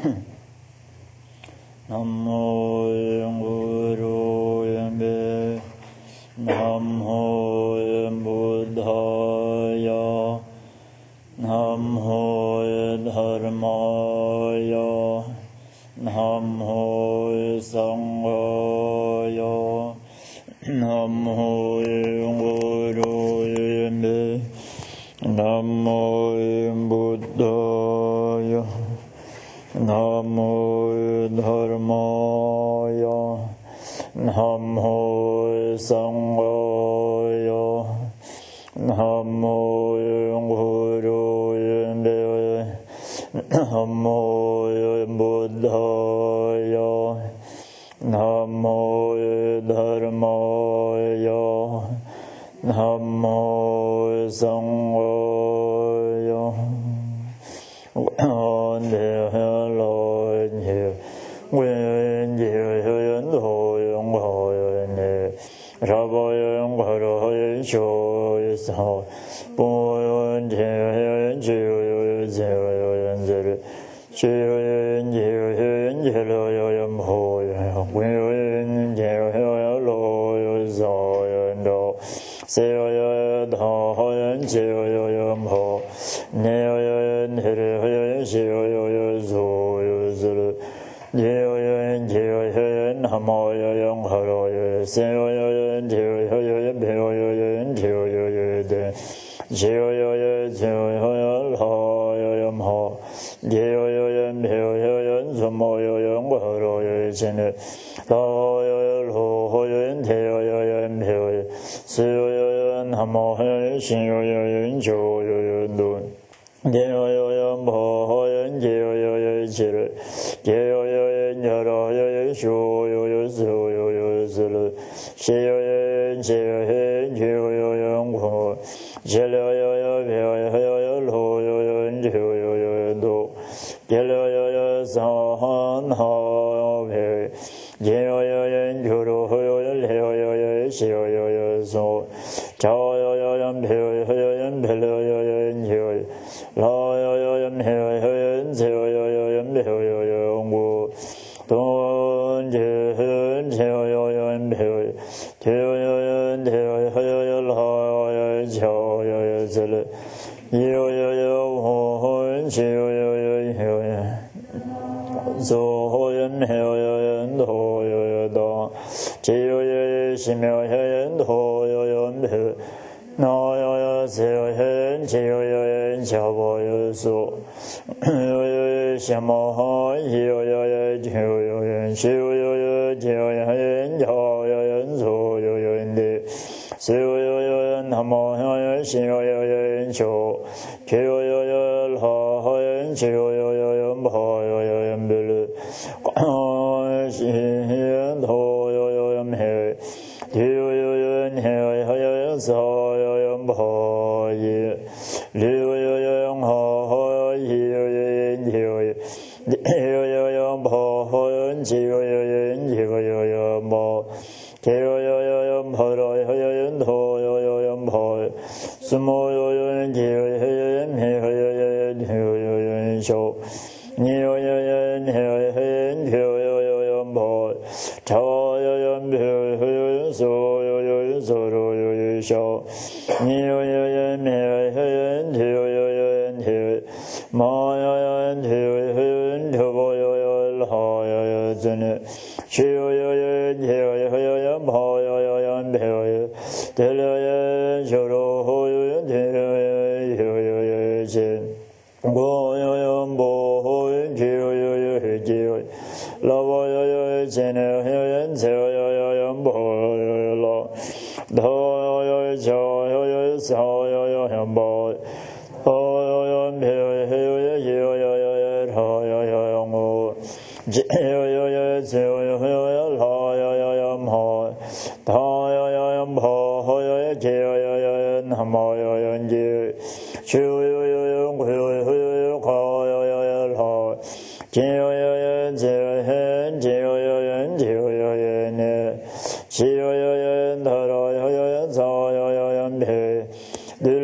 Nammo Guru Yambe Nammo Buddhaya Nammo Dharmaya Nammo Sanghaya Nammo Guru Yambe Nammo Buddhaya Nammo Dharmaya Nammo Sanghaya Nammo Guru Yambe Nammo Buddhaya Nammo Dharmaya Nammo Sanghaya When you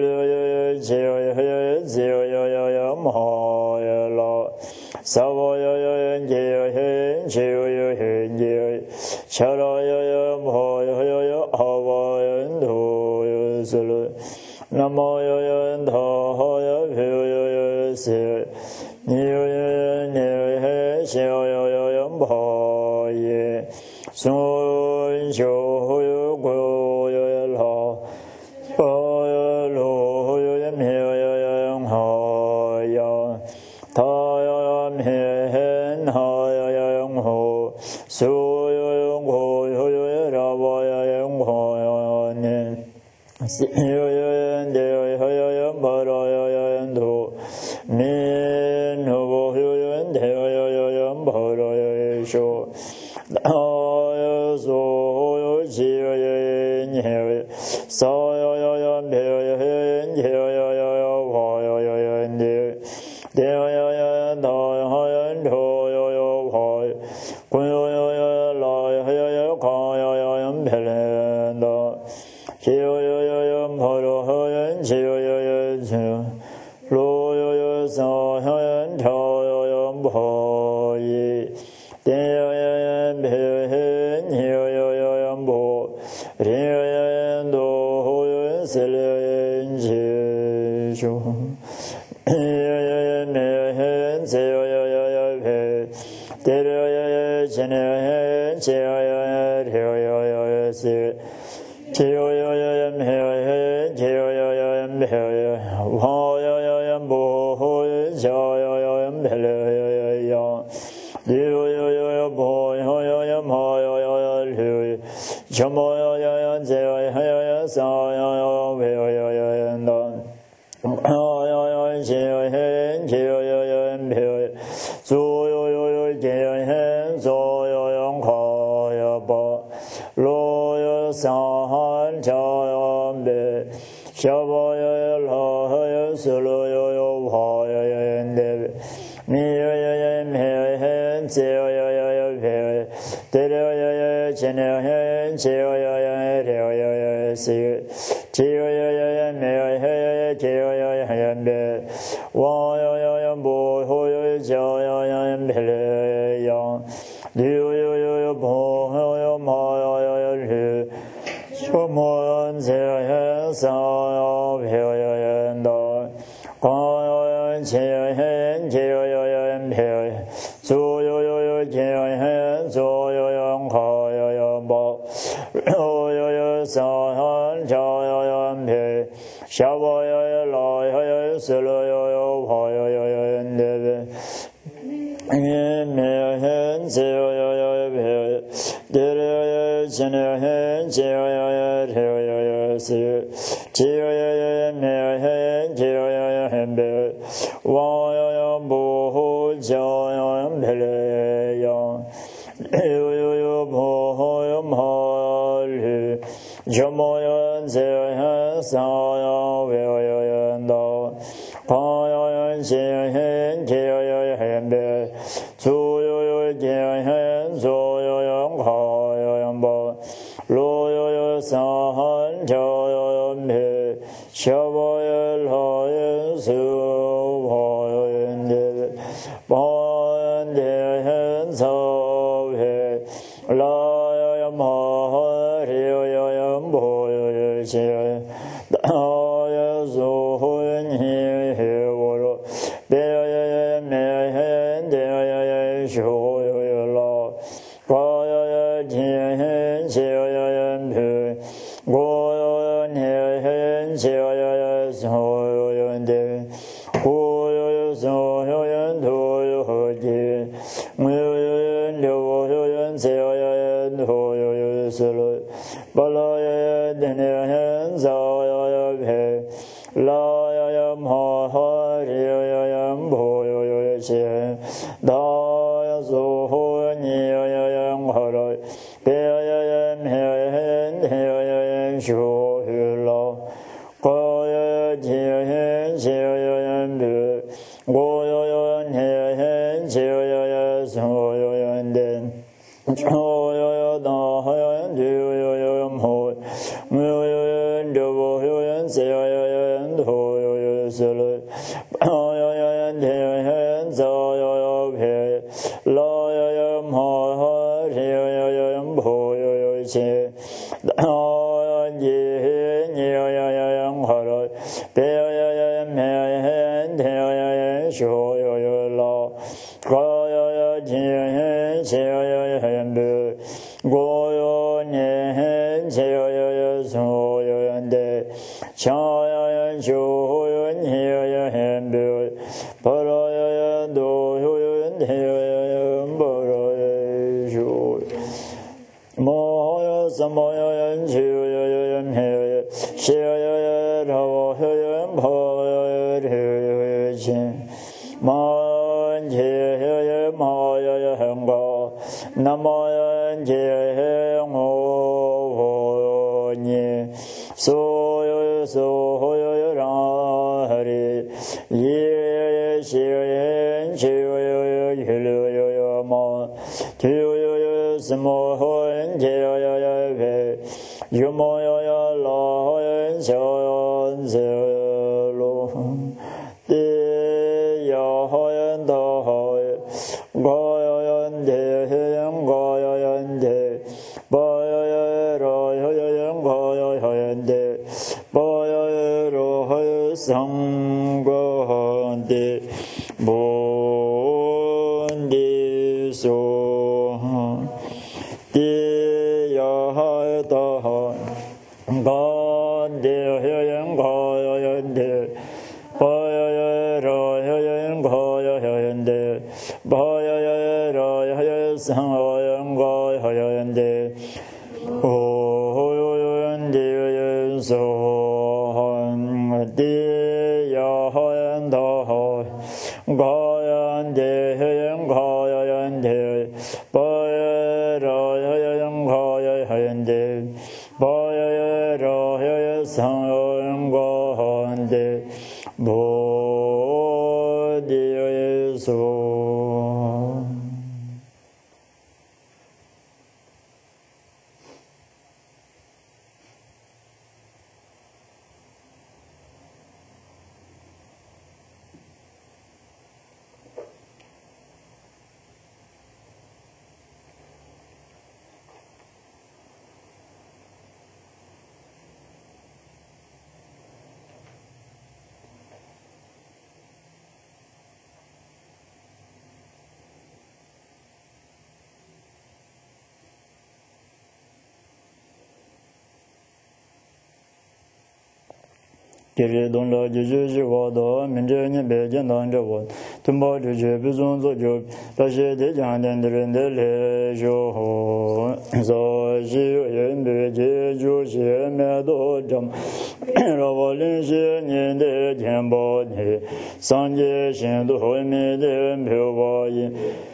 Savoya Lord Kiri donla juju jiwa do minje ni beje nan jawo tumba juju bizun zo jo pashe de jan den de le jo ho zo ji yen beje ju ji me do jam ro wo lin ji ni de jian bo ni san je xin do mi de pyo bo yin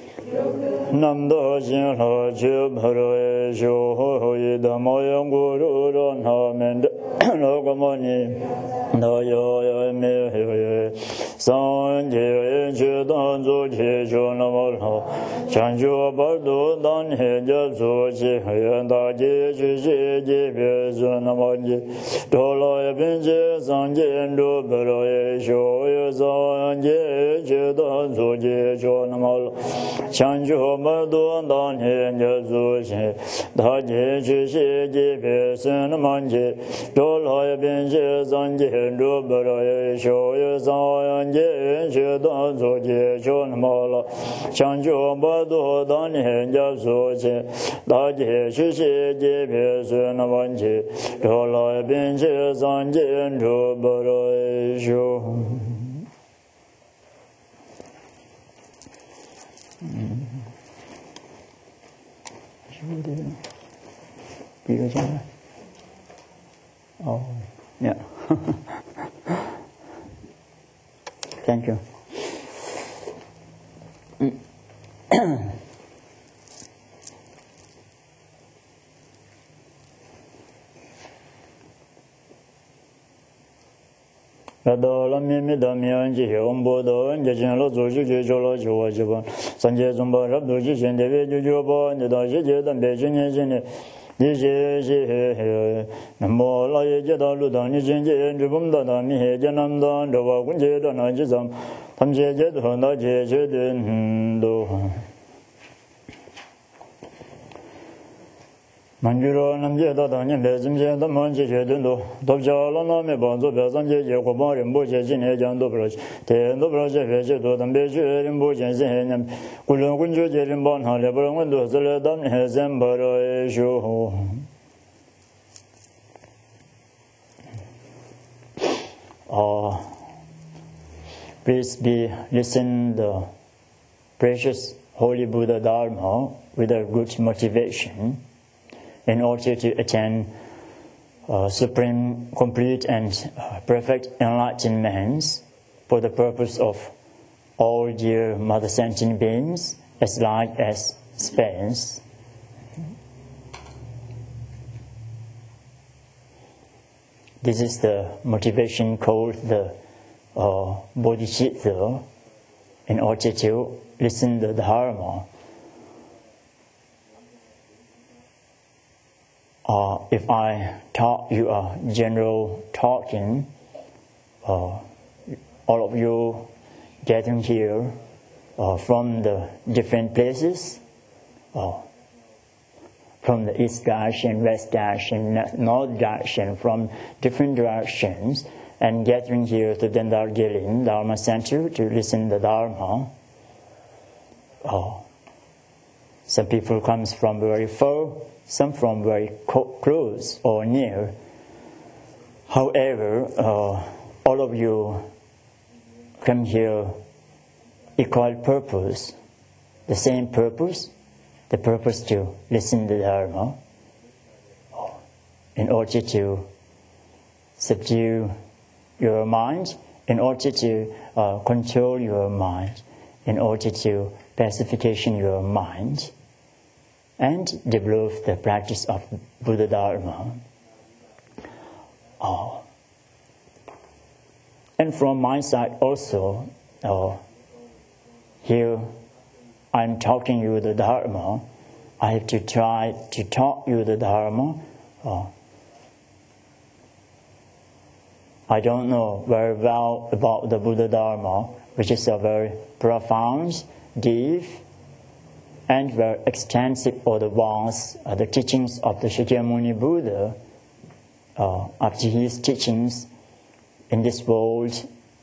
nam do xin lo ju ba ro e jo ho yi da mo yang gu ru ro na men de lo go mo ni no yo yo me yo san je ye ju dan zu ji ju na mo lo chan ju ba du dan he je zu ji he da ji ji ji ji be zu na mo ji do lo ye bin ji san ji du ba ro ye shu ye san ji ji dan zu ji ju na mo lo chan ju ba du dan he je zu ji da ji ji ji ji be su na mo ji do lo ye bin ji san ji du ba ro ye shu ye san ji ji dan zu ji ju na mo lo chan ju ba du dan he je zu ji da ji ji ji ji be su na mo ji do lo ye bin ji san ji du ba ro ye shu 比个将来。Oh, yeah. Thank you. Rado la mi mi da mi an ji hong bo do an ji chen lo zu ji ji jo lo ji wo ji ba san jie zong ba rab du ji chen de wei ju ju ba ni da ji jie dan bei ji ni ji ni ni ji ji he he nam mo la ye jie da lu da ni jin jie ju bum da da mi he jie nam da de wa gun jie da na ji zam tam jie jie de na jie jie de do Manjuro Namje Dani Bezimje, the Manje Dundo, Dobjala me Bonzo, Bezanje, Yokobo, and Boja, Jan Dobroj, the Dobroja Vegeto, and Beju, and Bojan, Kulunju, Jerimbon, Halebron, windows, the Ledan has Embaro Ejo. Please listen the precious Holy Buddha Dharma with a good motivation in order to attain supreme, complete and perfect enlightenment for the purpose of all dear Mother Sentient beings as light as space. This is the motivation called the bodhicitta in order to listen to the Dharma. If I taught you a general talking, all of you getting here from the different places, from the east direction, west direction, north direction, from different directions, and gathering here to Dendar Gilin, Dharma Center, to listen to the Dharma. Some people comes from very far, some from very close or near. However, all of you come here equal purpose, the same purpose, the purpose to listen to the Dharma in order to subdue your mind, in order to control your mind, in order to pacification your mind, and develop the practice of Buddha Dharma. And from my side also, here I'm talking you the Dharma. I have to try to talk you the Dharma. I don't know very well about the Buddha Dharma, which is a very profound, deep, and very extensive or the vast the teachings of the Shakyamuni Buddha. After his teachings in this world,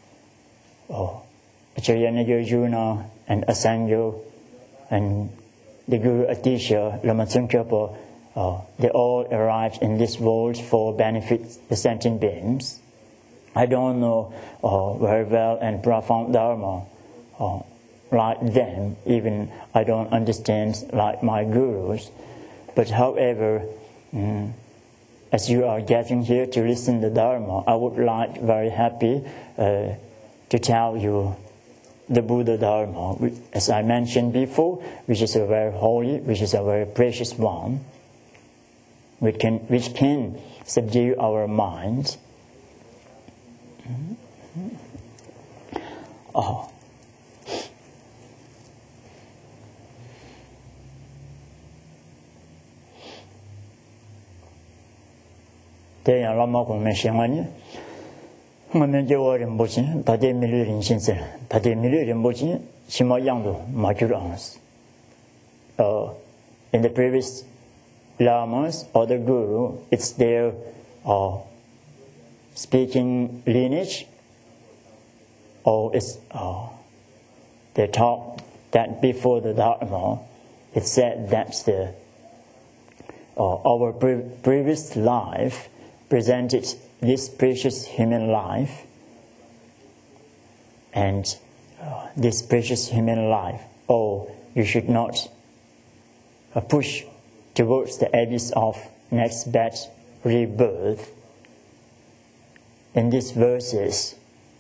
Acharya Nagarjuna and Asangyo and the Guru Atisha, Lama Tsongkhapa, they all arrived in this world for benefit the sentient beings. I don't know very well and profound Dharma like them, even I don't understand like my gurus. But however, as you are getting here to listen to Dharma, I would like very happy to tell you the Buddha Dharma, as I mentioned before, which is a very holy, which is a very precious one, which can subdue our mind. Thế là lo mà cũng mình xem anh mà mình chơi ở trong bối cảnh, ta để mình luyện sinh sinh, ta để mình luyện trong bối cảnh, chỉ mà yang đồ mà chưa ans. In the previous lamas or the guru, it's their speaking lineage, or it's they taught that before the Dharma, it said that's the our previous life presented this precious human life, and this precious human life, you should not push towards the abyss of next batch rebirth. In these verses,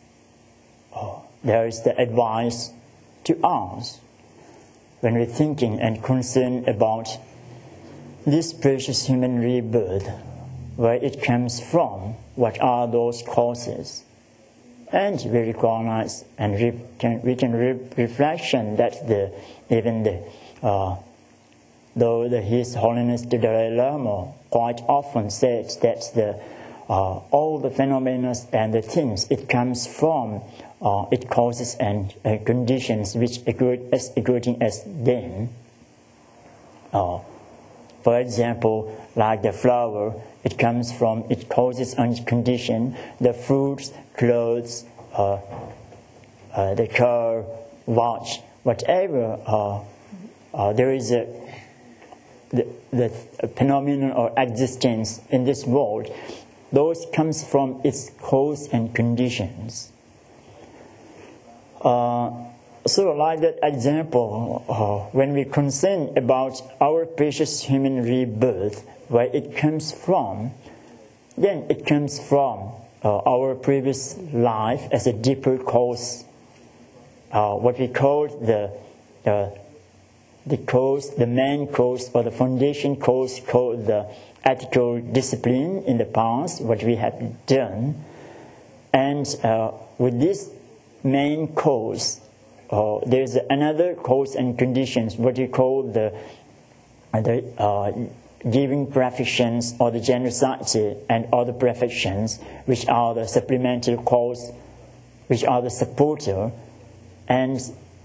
there is the advice to us when we're thinking and concerned about this precious human rebirth, where it comes from, what are those causes. And we recognize and we can reflection that though His Holiness the Dalai Lama quite often says that all the phenomena and the things, it comes from it causes and conditions which occurring as them. For example, like the flower, it comes from its causes and condition. The fruits, clothes, the car, watch, whatever there is the phenomenon or existence in this world, those comes from its cause and conditions. So like that example, when we concern about our precious human rebirth, where it comes from, then it comes from our previous life as a deeper cause, what we call the cause, the main cause, or the foundation cause, called the ethical discipline in the past, what we have done. And with this main cause, there is another cause and conditions, what we call the giving perfections or the generosity and other perfections, which are the supplemental cause, which are the supporter. And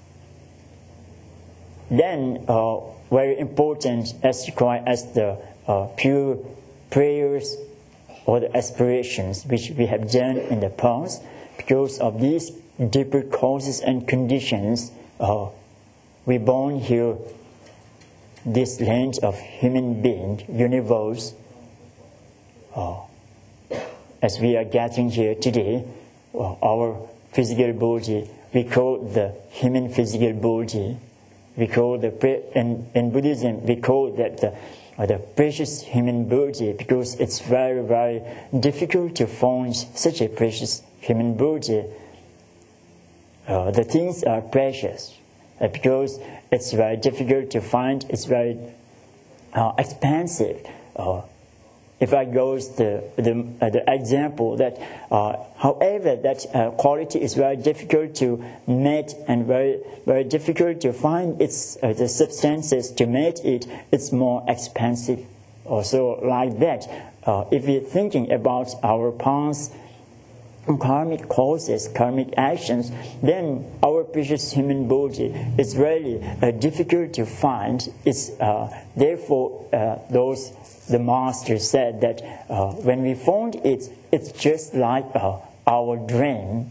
then very important as required as the pure prayers or the aspirations which we have done in the past. Because of these deeper causes and conditions, we born here, this land of human being, universe, as we are gathering here today, our physical body, we call the human physical body. We call in Buddhism, we call that the precious human body, because it's very, very difficult to find such a precious human body. The things are precious because it's very difficult to find, it's very expensive. If I go to the example that, however, that quality is very difficult to meet and very, very difficult to find its the substances to meet it, it's more expensive. Also, like that, if we're thinking about our past karmic causes, karmic actions, then our precious human body is really difficult to find. It's therefore the master said that when we found it, it's just like our dream.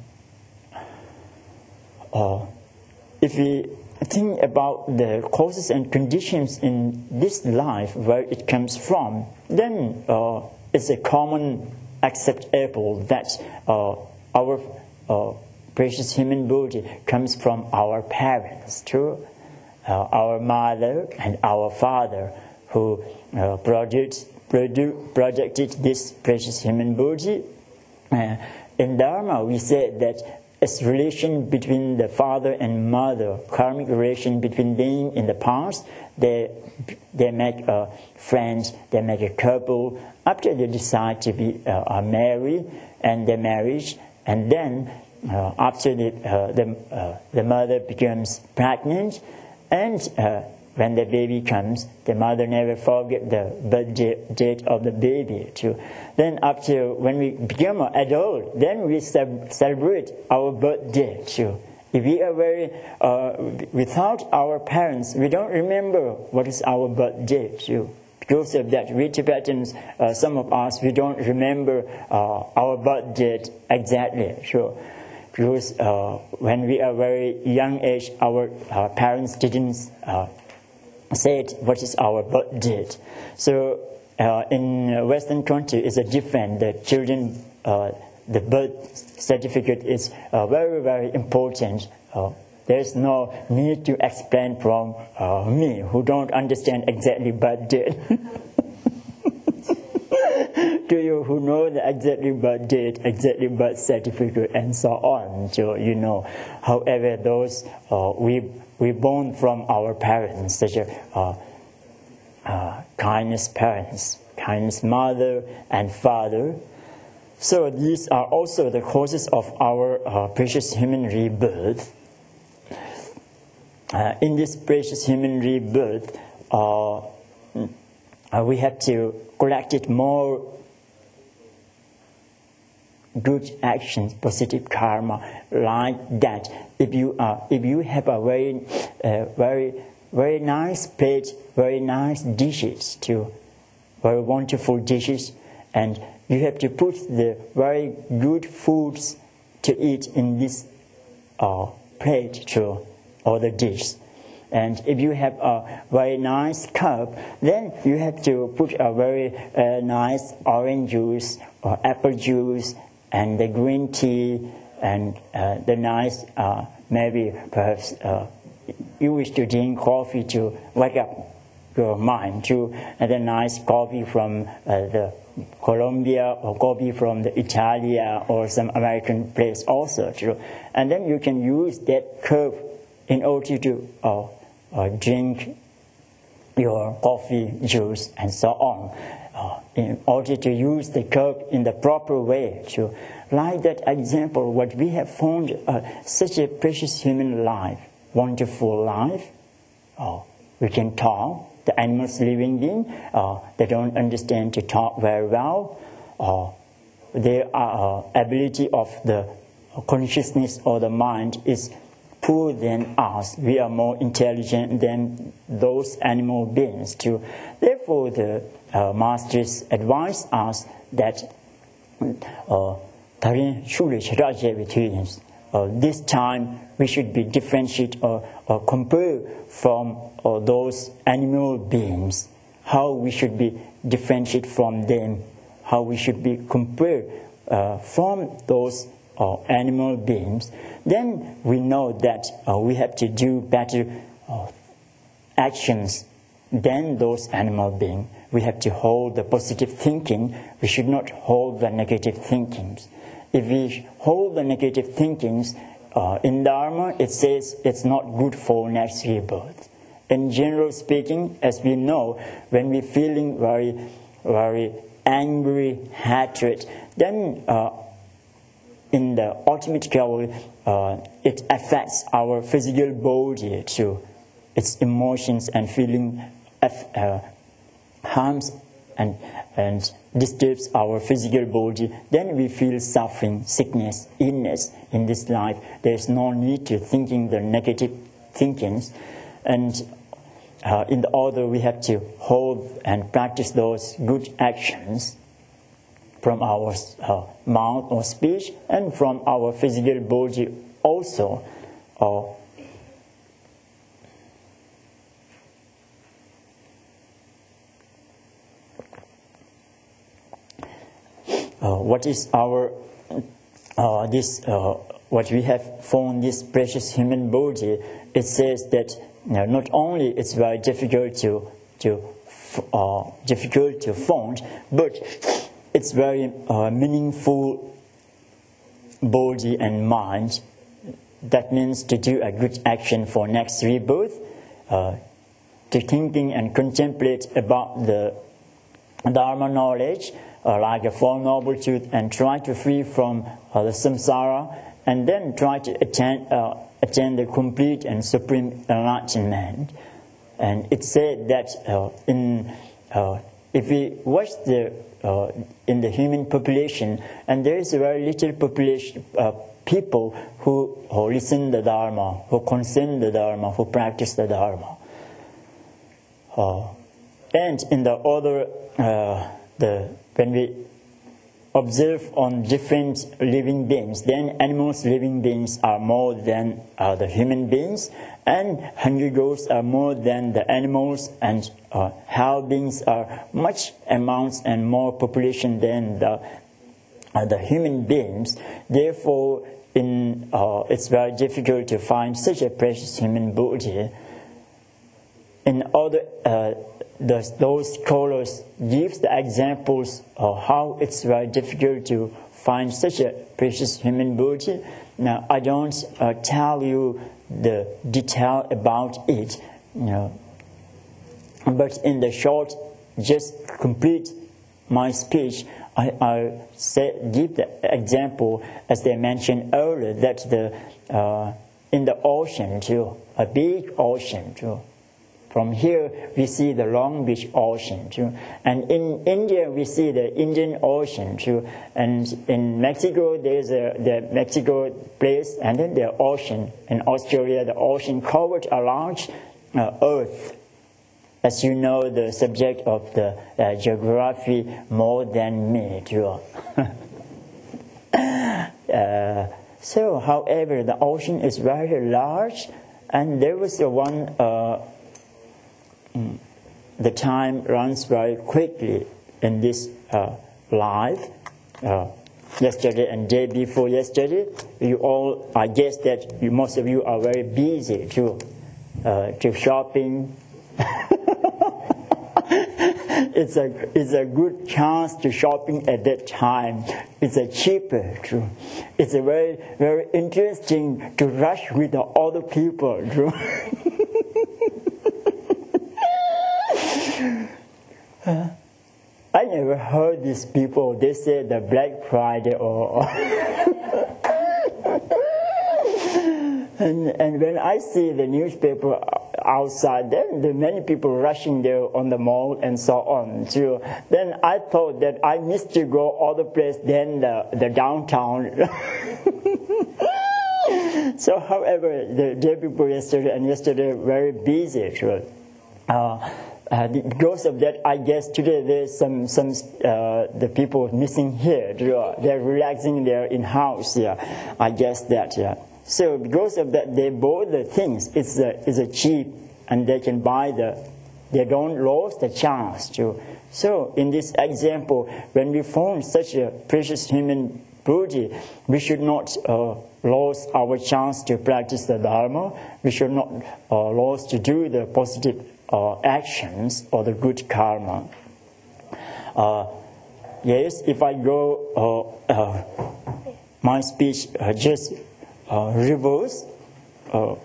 If we think about the causes and conditions in this life, where it comes from, then it's a common acceptable that our precious human body comes from our parents, too, our mother and our father, who projected this precious human body. In Dharma, we said that it's relation between the father and mother, karmic relation between them in the past. They make friends, they make a couple. After they decide to be married, and their marriage, and then after the mother becomes pregnant, and when the baby comes, the mother never forget the birth date of the baby too. Then after, when we become an adult, then we celebrate our birthday too. If we are very, without our parents, we don't remember what is our birthday too. Because of that, we Tibetans, some of us, we don't remember our birth date exactly. Sure. Because when we are very young age, our parents didn't say what is our birth date. So in Western country, it's a different. The children, the birth certificate is very, very important. There's no need to explain from me, who don't understand exactly birth date. To you who know the exactly birth date, exactly birth certificate, and so on, so you know. However, those we born from our parents, such as kindness parents, kindness mother and father. So these are also the causes of our precious human rebirth. In this precious human rebirth, we have to collect it more good actions, positive karma, like that. If you have a very very nice plate, very nice dishes too, very wonderful dishes, and you have to put the very good foods to eat in this plate too, or the dish. And if you have a very nice cup, then you have to put a very nice orange juice or apple juice and the green tea and the nice, maybe perhaps you wish to drink coffee to wake up your mind too, and a nice coffee from the Colombia or coffee from the Italia or some American place also too. And then you can use that cup in order to drink your coffee, juice, and so on, in order to use the cup in the proper way. So, like that example, what we have found such a precious human life, wonderful life. We can talk. The animals living in, they don't understand to talk very well. Their ability of the consciousness or the mind is poor than us. We are more intelligent than those animal beings too. Therefore, the masters advise us that this time we should be differentiate or compare from those animal beings. How we should be differentiate from them. How we should be compared from those animal beings. Then we know that we have to do better actions than those animal beings. We have to hold the positive thinking. We should not hold the negative thinkings. If we hold the negative thinkings, in Dharma it says it's not good for next rebirth. In general speaking, as we know, when we're feeling very, very angry, hatred, then in the ultimate level, it affects our physical body too. Its emotions and feeling harms and disturbs our physical body. Then we feel suffering, sickness, illness in this life. There's no need to thinking the negative thinkings. And in the order, we have to hold and practice those good actions from our mouth or speech and from our physical body also. What is our what we have found this precious human body? It says that not only it's very difficult to find, but it's very meaningful body and mind. That means to do a good action for next rebirth, to thinking and contemplate about the Dharma knowledge, like a Four Noble Truths, and try to free from the samsara, and then try to attain the complete and supreme enlightenment. And it said that if we watch in the human population, and there is a very little population people who listen the Dharma, who consume the Dharma, who practice the Dharma. And in the other, when we observe on different living beings, then animals living beings are more than the human beings, and hungry ghosts are more than the animals, and hell beings are much amounts and more population than the human beings. Therefore, it's very difficult to find such a precious human body. In other, those scholars give the examples of how it's very difficult to find such a precious human body. Now, I don't tell you the detail about it, but in the short, just complete my speech, I give the example, as they mentioned earlier, that in the ocean too, a big ocean too. From here, we see the Long Beach Ocean too. And in India, we see the Indian Ocean too. And in Mexico, there's the Mexico place, and then the ocean. In Australia, the ocean covered a large Earth. As you know, the subject of the geography more than me, too. So, however, the ocean is very large, and there was one. The time runs very quickly in this life. Yesterday and day before yesterday, you all, I guess that most of you are very busy to shopping. It's a good chance to shopping at that time. It's a cheaper too. It's a very, very interesting to rush with the other people too. I never heard these people. They say the Black Friday or and when I see the newspaper outside, then the many people rushing there on the mall and so on too. Then I thought that I missed to go other place than the downtown. So, however, the day before yesterday and yesterday very busy too. Because of that, I guess today there's some the people missing here. They're relaxing there in house. Yeah, I guess that. Yeah. So because of that, they bought the things. It's a cheap, and they can buy they don't lose the chance to. So in this example, when we found such a precious human body, we should not lose our chance to practice the Dharma. We should not lose to do the positive actions or the good karma. Yes, if I go, my speech just reverse or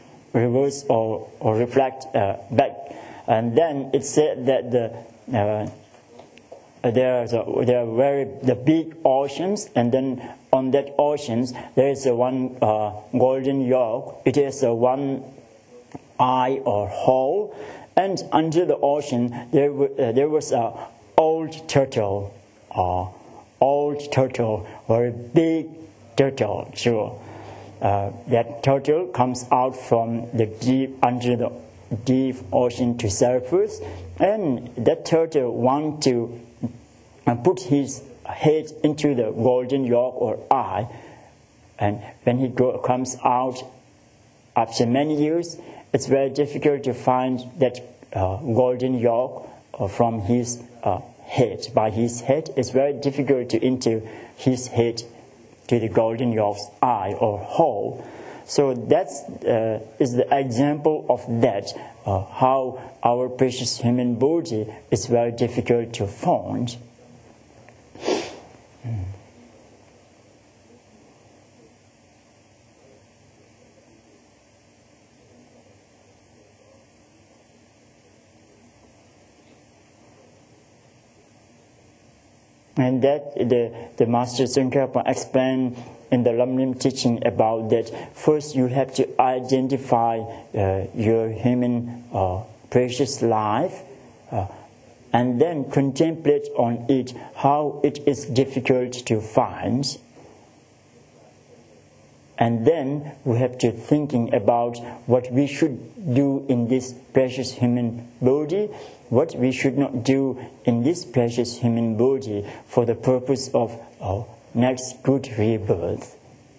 reflect back, and then it said that there are the big oceans, and then on that oceans there is one golden yolk. It is one eye or hole, and under the ocean there was a old turtle, very big turtle. Sure, that turtle comes out from the under the deep ocean to surface, and that turtle want to put his head into the golden yolk or eye, and when he comes out after many years, it's very difficult to find that golden yolk from his head. By his head, it's very difficult to enter his head to the golden yolk's eye or hole. So that's is the example of that, how our precious human body is very difficult to find. And that the Master Tsongkhapa explained in the Lamrim teaching about that. First, you have to identify your human precious life, and then contemplate on it, how it is difficult to find. And then we have to thinking about what we should do in this precious human body, what we should not do in this precious human body for the purpose of next good rebirth.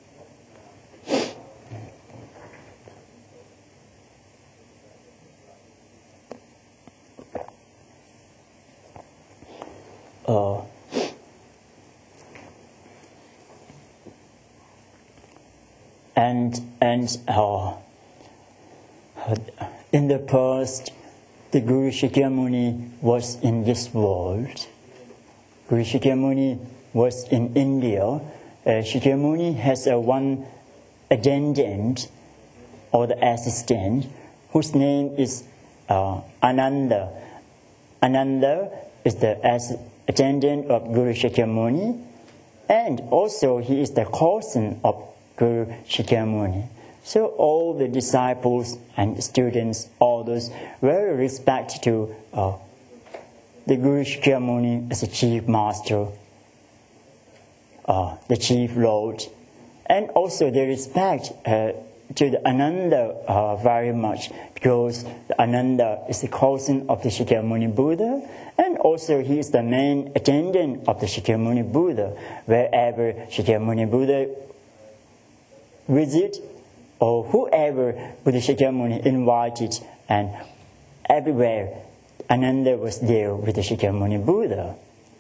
In the past, the Guru Shakyamuni was in this world. Guru Shakyamuni was in India. Shakyamuni has one attendant or the assistant whose name is Ananda. Ananda is the attendant of Guru Shakyamuni, and also he is the cousin of Guru Shakyamuni. So all the disciples and students, all those, very respect to the Guru Shakyamuni as a chief master, the chief lord, and also they respect to the Ananda very much, because the Ananda is the cousin of the Shakyamuni Buddha, and also he is the main attendant of the Shakyamuni Buddha. Wherever Shakyamuni Buddha visit, or whoever Buddha Shakyamuni invited, and everywhere Ananda was there with the Shakyamuni Buddha.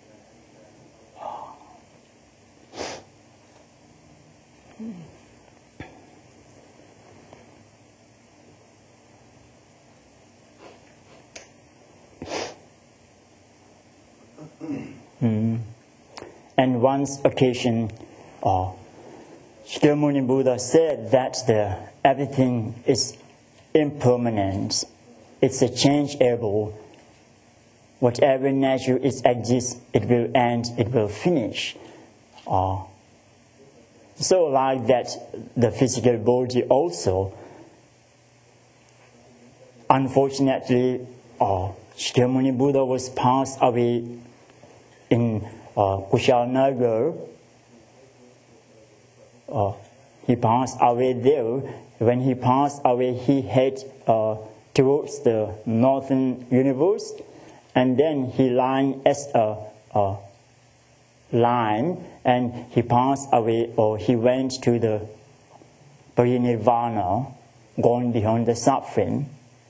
And once occasion, Shakyamuni Buddha said that everything is impermanent. It's a changeable. Whatever nature exists, it will end, it will finish. So like that, the physical body also. Unfortunately, Shakyamuni Buddha was passed away in Kushalnagar. He passed away there. When he passed away, he headed towards the northern universe, and then he lined as a line, and he passed away, or he went to the parinirvana, gone beyond the suffering.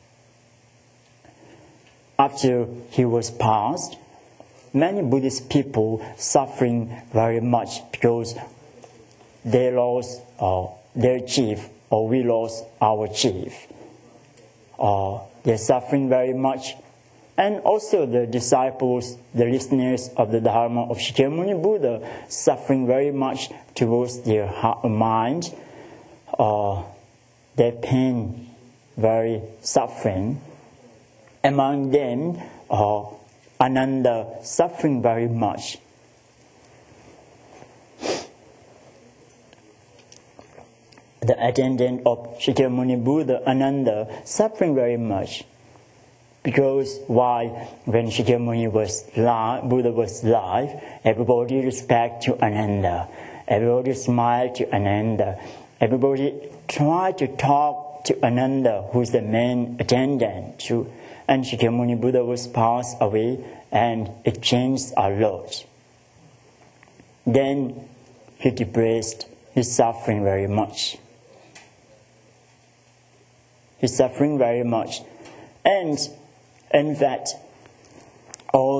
After he was passed, many Buddhist people suffering very much because they lost their chief, or we lost our chief. They're suffering very much. And also the disciples, the listeners of the Dharma of Shakyamuni Buddha, suffering very much towards their mind. Their pain, very suffering. Among them, Ananda suffering very much. The attendant of Shakyamuni Buddha, Ananda, suffering very much. Because why? When Shakyamuni Buddha was alive, everybody respect to Ananda. Everybody smiled to Ananda. Everybody tried to talk to Ananda, who is the main attendant too. And Shakyamuni Buddha was passed away, and it changed a lot. Then he depressed, he's suffering very much. He's suffering very much. And in fact, all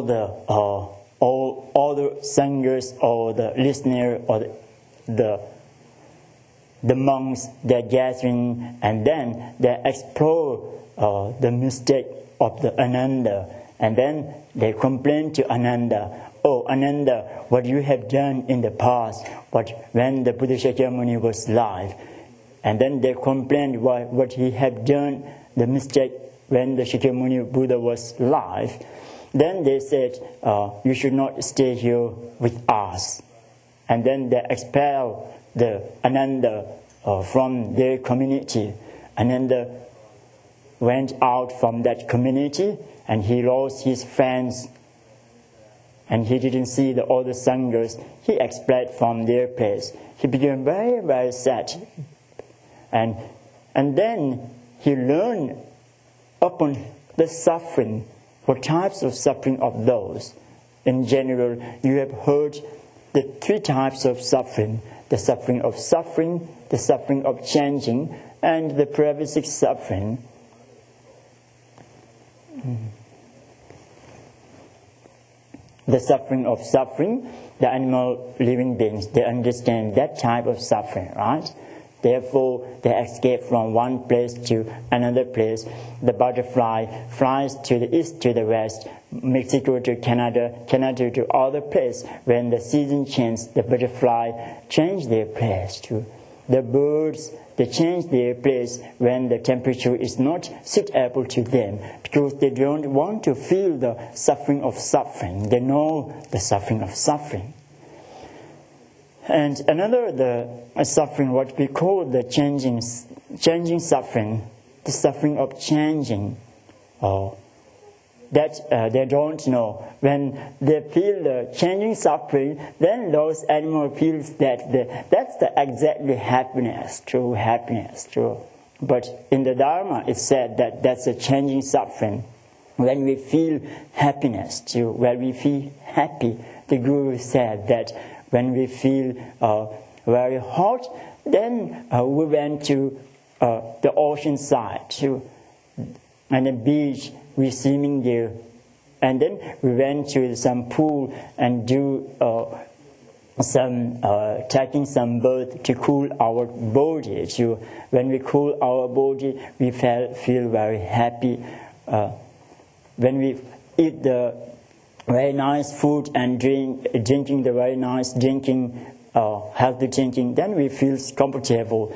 the singers, or the listener, or the monks, they're gathering, and then they explore the mistake of the Ananda, and then they complain to Ananda, "Oh Ananda, what you have done in the past, when the Buddha Shakyamuni was alive." And then they complained what he had done, the mistake when the Shakyamuni Buddha was alive. Then they said, "You should not stay here with us." And then they expelled the Ananda from their community. Ananda went out from that community, and he lost his friends, and he didn't see the other sangers. He expelled from their place. He became very, very sad. And then he learned upon the suffering, what types of suffering of those. In general, you have heard the 3 types of suffering: the suffering of suffering, the suffering of changing, and the parabasic suffering. The suffering of suffering, the animal living beings, they understand that type of suffering, right? Therefore, they escape from one place to another place. The butterfly flies to the east, to the west, Mexico to Canada, Canada to other place. When the season changes, the butterfly change their place too. The birds, they change their place when the temperature is not suitable to them, because they don't want to feel the suffering of suffering. They know the suffering of suffering. And another, the suffering, what we call the changing suffering, the suffering of changing. that they don't know. When they feel the changing suffering, then those animals feel that that's the exactly happiness, true happiness, true. But in the Dharma, it's said that that's a changing suffering. When we feel happiness, too, when we feel happy, the Guru said that when we feel very hot, then we went to the ocean side, too, and the beach, we swimming there. And then we went to some pool and do taking some bath to cool our body. Too. When we cool our body, we feel very happy. When we eat the very nice food and drinking the very nice healthy drinking, then we feel comfortable.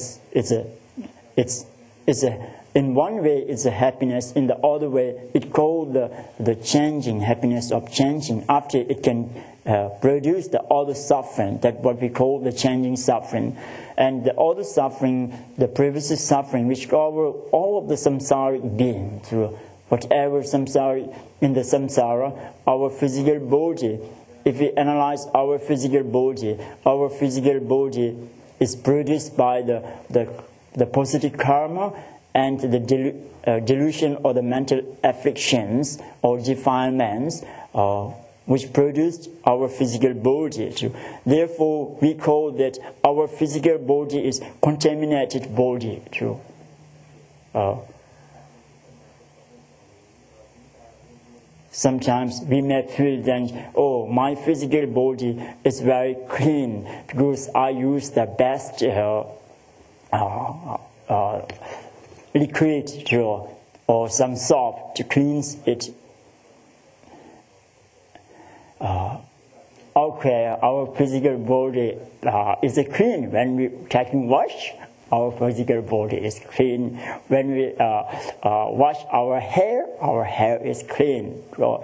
In one way, it's a happiness. In the other way, it's called the changing happiness of changing. After it can produce the other suffering, that's what we call the changing suffering. And the other suffering, the previous suffering, which cover all of the samsaric beings. Whatever samsara, in the samsara, our physical body, if we analyze our physical body is produced by the positive karma and the delusion or the mental afflictions or defilements which produced our physical body. Therefore, we call that our physical body is contaminated body. Sometimes we may feel that, oh, my physical body is very clean because I use the best liquid or some soap to cleanse it. Okay, our physical body is clean when we taking wash. Our physical body is clean. When we wash our hair is clean.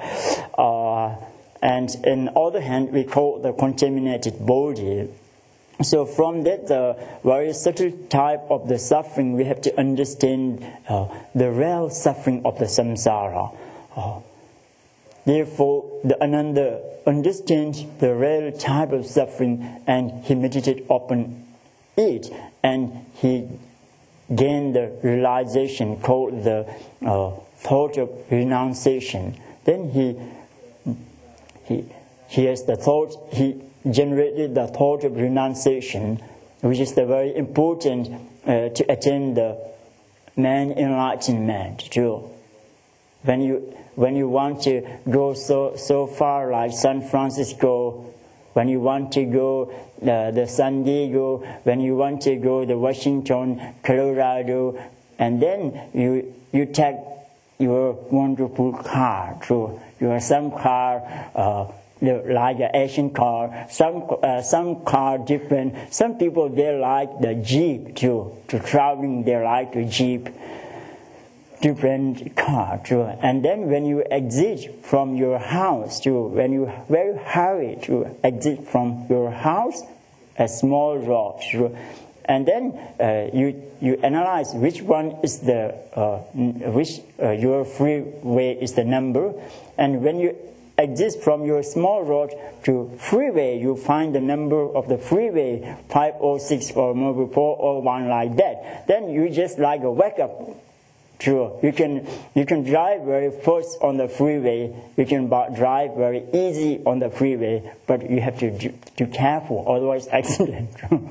And in the other hand, we call the contaminated body. So from that very subtle type of the suffering, we have to understand the real suffering of the samsara. Therefore, the Ananda understands the real type of suffering and he meditated upon it. And he gained the realization called the thought of renunciation. Then he has the thought, he generated the thought of renunciation, which is the very important to attain the man enlightenment too. When you want to go so far like San Francisco, when you want to go the San Diego, when you want to go the Washington, Colorado, and then you take your wonderful car, so your some car like an Asian car, some car different. Some people they like the Jeep too. To traveling they like the Jeep. Different car too. And then when you exit from your house too, when you very hurry to exit from your house, a small road too, and then you analyze which one is the your freeway is the number, and when you exit from your small road to freeway, you find the number of the freeway 506 or maybe 401 like that. Then you just like a wake up. Sure, you can drive very fast on the freeway. You can drive very easy on the freeway, but you have to be careful, otherwise accident.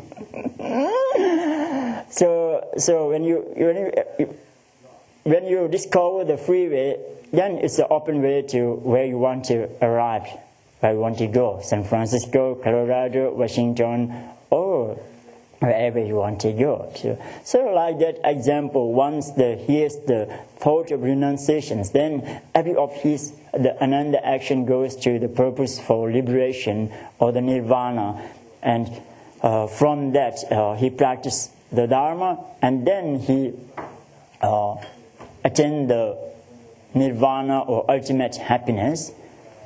So when you discover the freeway, then it's an open way to where you want to arrive, where you want to go, San Francisco, Colorado, Washington, or wherever you want to go. So like that example, once he has the thought of renunciations, then every of the Ananda action goes to the purpose for liberation or the nirvana. And from that, he practiced the Dharma, and then he attained the nirvana or ultimate happiness.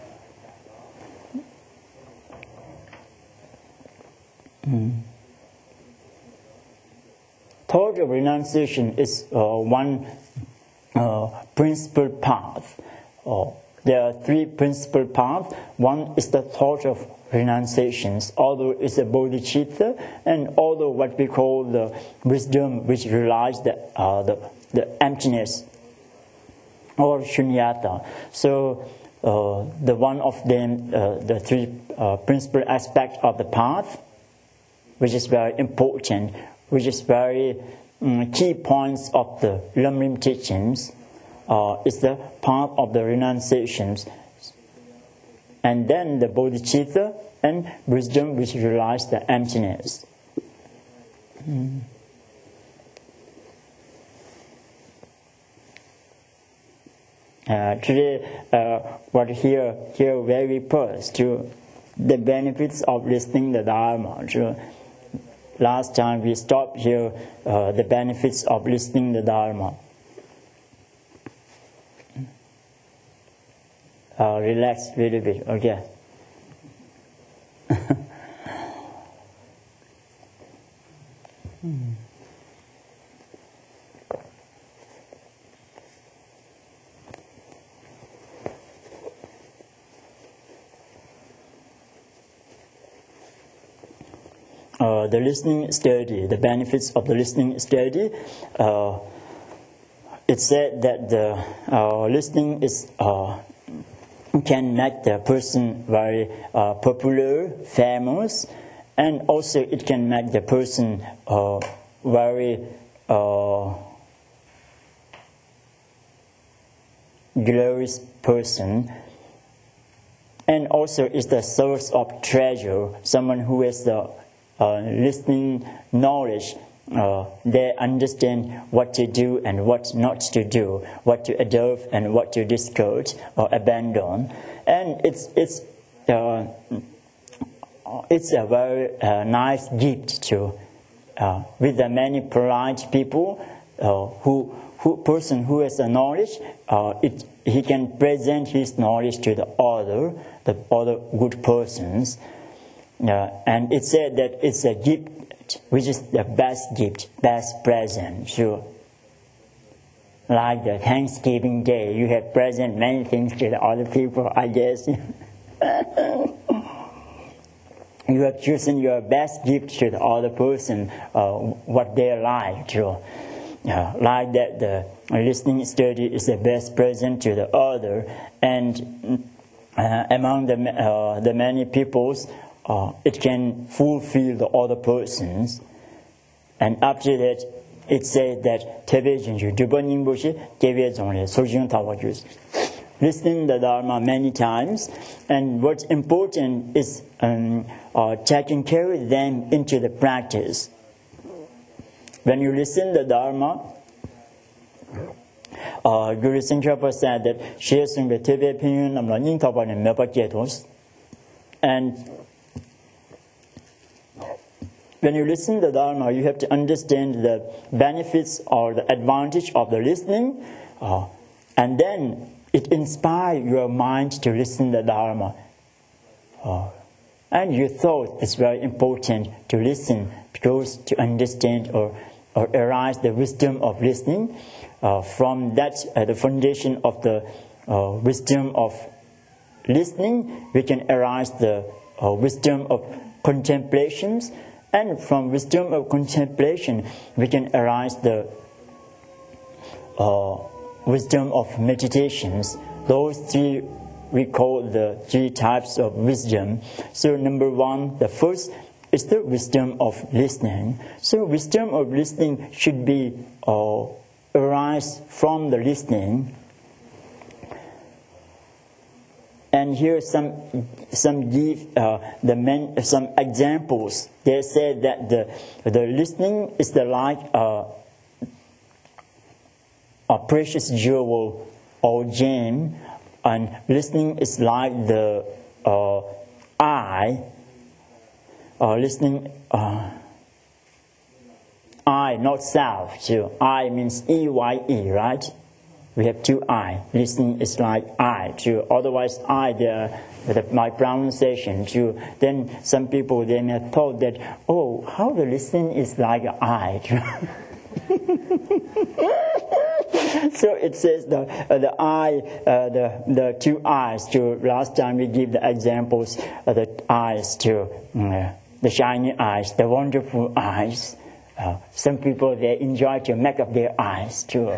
Thought of renunciation is one principal path there are three principal paths. One is the thought of renunciations, although it's a bodhicitta, and although what we call the wisdom which realizes the emptiness or shunyata. So the one of them, the three principal aspects of the path, which is very important, which is very key points of the Lamrim teachings, is the path of the renunciations. And then the bodhicitta and wisdom which realize the emptiness. Today, what here very first to the benefits of listening the Dharma. Last time we stopped here, the benefits of listening the Dharma. Relax a little bit, okay. The listening study, the benefits of the listening study. It said that the listening is can make the person very popular, famous, and also it can make the person very glorious person, and also is the source of treasure. Someone who has the listening knowledge, they understand what to do and what not to do, what to adopt and what to discard or abandon. And it's a very nice gift to with the many polite people person who has the knowledge. He can present his knowledge to the other good persons. And it said that it's a gift which is the best gift, best present. Sure. Like the Thanksgiving Day, you have present many things to the other people, I guess. You have chosen your best gift to the other person, what they like. Sure. Like that, the listening study is the best present to the other, and among the many peoples, it can fulfill the other persons. And after that, it says that listening the Dharma many times, and what's important is taking care of them into the practice. When you listen the Dharma, Guru Singhrapa said that and when you listen to the Dharma, you have to understand the benefits or the advantage of the listening, and then it inspires your mind to listen to the Dharma. And you thought it's very important to listen because to understand or arise the wisdom of listening. From that, the foundation of the wisdom of listening, we can arise the wisdom of contemplations. And from wisdom of contemplation, we can arise the wisdom of meditations. Those three we call the three types of wisdom. So number one, the first is the wisdom of listening. So wisdom of listening should be arise from the listening. And here some examples. They said that the listening is like a precious jewel or gem, and listening is like the eye. Listening, I, not self. So I means E-Y-E, right? We have two I. Listening is like I. Too. Otherwise, my pronunciation. Too. Then some people they may have thought that, how the listening is like I. So it says the eye, the two eyes. To last time we give the examples of the eyes to the shiny eyes, the wonderful eyes. Some people, they enjoy to make up their eyes too.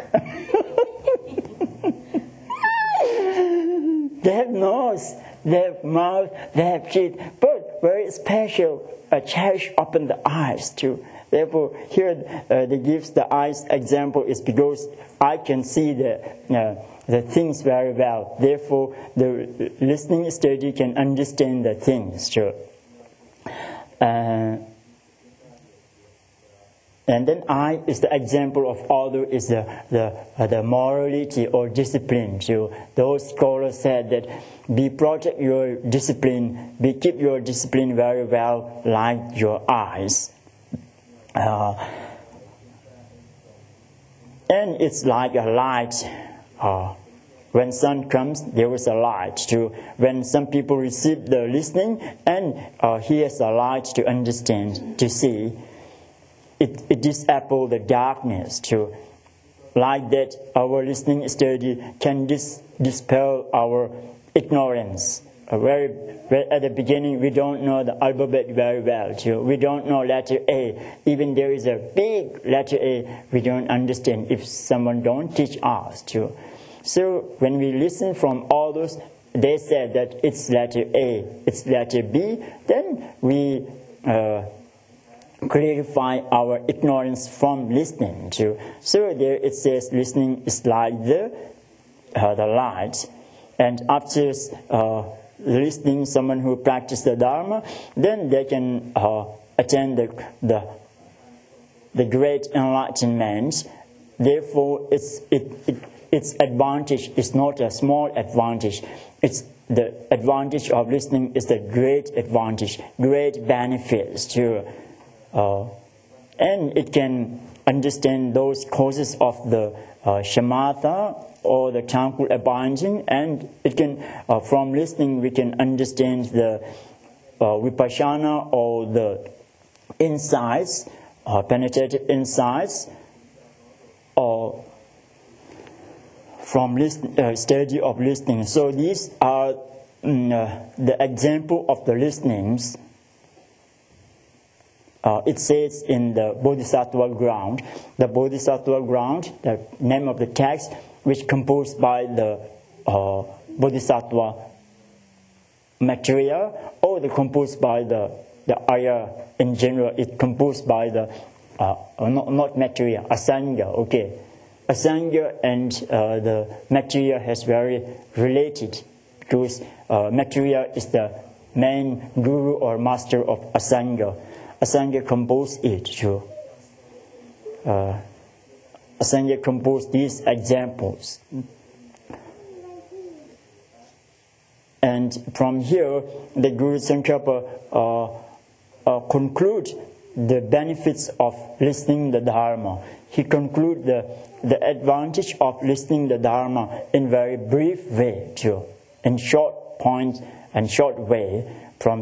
They have nose, they have mouth, they have teeth, but very special. A cherish open the eyes too. Therefore, here they gives the eyes example is because I can see the things very well. Therefore, the listening study can understand the things too. And then I is the example of other is the morality or discipline. So those scholars said that be protect your discipline, be keep your discipline very well like your eyes. And it's like a light. When sun comes, there is a light too. When some people receive the listening and hears a light to understand, to see. It disables the darkness too. Like that, our listening study can dispel our ignorance. At the beginning, we don't know the alphabet very well too. We don't know letter A. Even there is a big letter A, we don't understand if someone don't teach us too. So when we listen from others, they said that it's letter A, it's letter B. Then we clarify our ignorance from listening to. So there it says listening is like the light. And after listening, someone who practices the Dharma, then they can attain the great enlightenment. Therefore, its advantage is not a small advantage. It's the advantage of listening is the great advantage, great benefits too. And it can understand those causes of the shamatha or the tranquil abiding, and it can from listening we can understand the vipassana or the insights, penetrative insights, or from study of listening. So these are the example of the listenings. It says in the Bodhisattva ground. The Bodhisattva ground, the name of the text, which composed by the Bodhisattva material, or the composed by the Arya in general. It composed by the not material, asanga. Okay, asanga and the material has very related because material is the main guru or master of asanga. Asanga composed it too. Asanga composed these examples. And from here, the Guru Tsongkhapa conclude the benefits of listening the Dharma. He conclude the advantage of listening the Dharma in very brief way too, in short point and short way from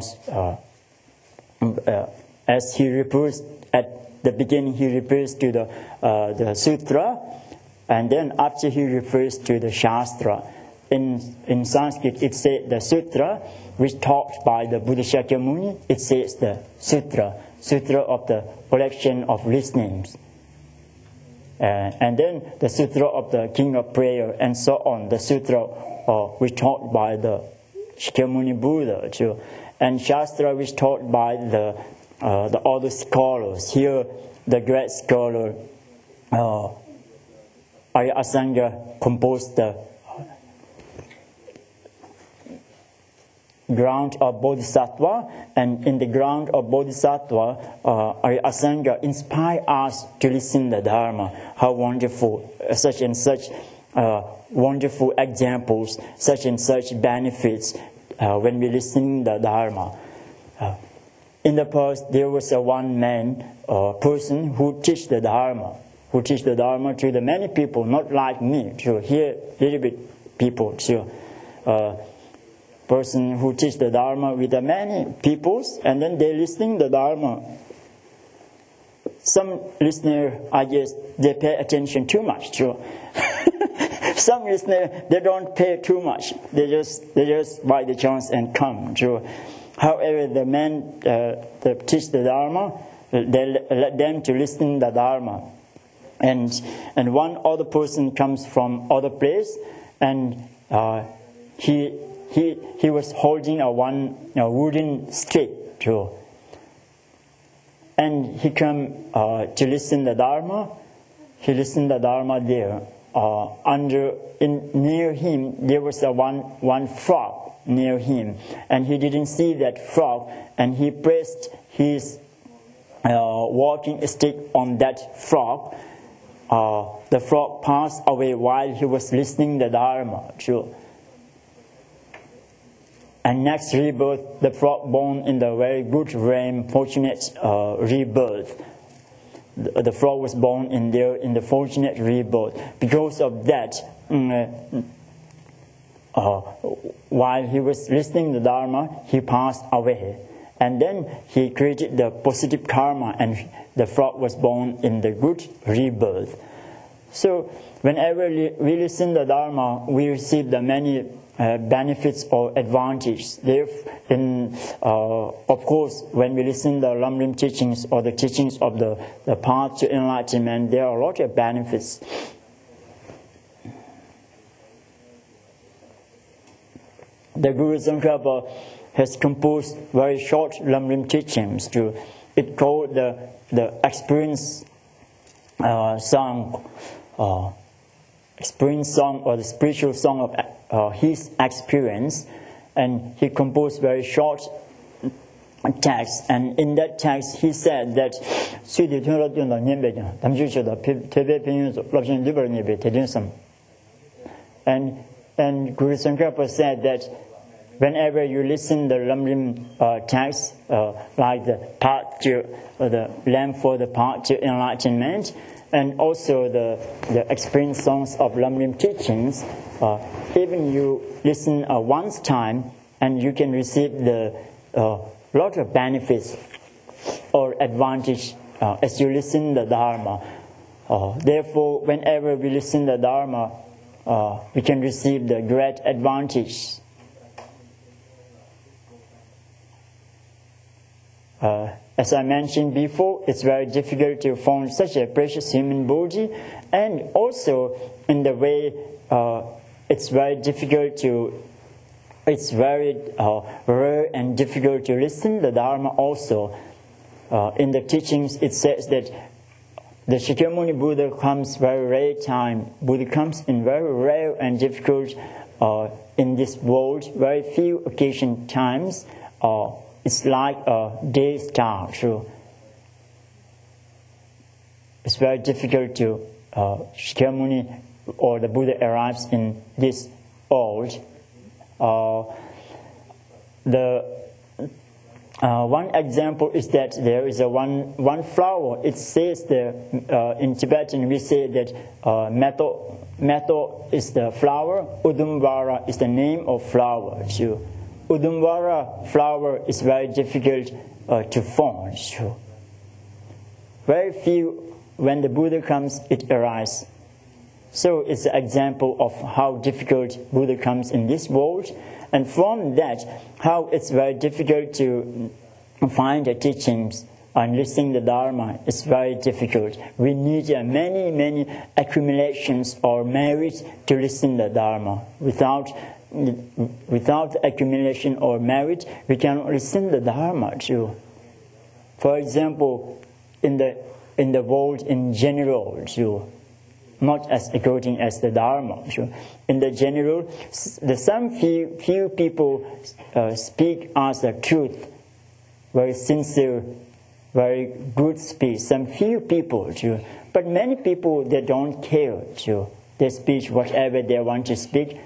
as he refers at the beginning, he refers to the sutra, and then after he refers to the shastra. In Sanskrit, it says the sutra, which taught by the Buddha Shakyamuni. It says the sutra of the collection of listenings, and then the sutra of the king of prayer, and so on. The sutra which taught by the Shakyamuni Buddha too, and shastra which taught by the other scholars. Here, the great scholar Arya Asanga composed the ground of Bodhisattva, and in the ground of Bodhisattva, Arya Asanga inspire us to listen the Dharma. How wonderful! Such and such wonderful examples, such and such benefits when we listen the Dharma. In the past, there was a one-man person who teach the Dharma, to the many people, not like me. So here, little bit people. So, person who teach the Dharma with the many peoples, and then they listening the Dharma. Some listener, I guess, they pay attention too much. So Some listeners, they don't pay too much. They just buy the chance and come. However, the men that teach the Dharma, they let them to listen the Dharma. And one other person comes from other place, and he was holding a wooden stick too. And he come to listen the Dharma. He listened the Dharma there. Near him there was one frog near him, and he didn't see that frog, and he pressed his walking stick on that frog. The frog passed away while he was listening the Dharma. And next rebirth, the frog born in the very good, very fortunate rebirth. The frog was born in the fortunate rebirth. Because of that, while he was listening to the Dharma, he passed away. And then he created the positive karma, and the frog was born in the good rebirth. So whenever we listen to the Dharma, we receive the many benefits or advantages. Of course, when we listen to the Lamrim teachings or the teachings of the path to enlightenment, there are a lot of benefits. The Guru Tsongkhapa has composed very short Lamrim teachings. It called the experience song, experience song, or the spiritual song of his experience. And he composed very short text, and in that text he said that and Guru Tsongkhapa said that whenever you listen the Lamrim text, like the path to the lamp for the path to enlightenment, and also the experience songs of Lamrim teachings, even you listen once time, and you can receive the lot of benefits or advantage as you listen the Dharma. Therefore, whenever we listen the Dharma, we can receive the great advantage. As I mentioned before, it's very difficult to find such a precious human body, and also in the way it's very rare and difficult to listen the Dharma also. In the teachings it says that the Shakyamuni Buddha comes very rare time. Buddha comes in very rare and difficult in this world, very few occasion times. It's like a day star. It's very difficult to Shakyamuni or the Buddha arrives in this world. One example is that there is one flower. It says in Tibetan we say that Meto is the flower, Udumvara is the name of flower. Udumvara flower is very difficult to find. Very few, when the Buddha comes, it arises. So it's an example of how difficult Buddha comes in this world. And from that, how it's very difficult to find the teachings and listening the Dharma is very difficult. We need many accumulations or merit to listen the Dharma. Without accumulation or merit, we cannot listen the Dharma too. For example, in the world in general too, not as according as the Dharma. In the general, some few people speak as the truth, very sincere, very good speech. Some few people too, but many people they don't care too. They speak whatever they want to speak.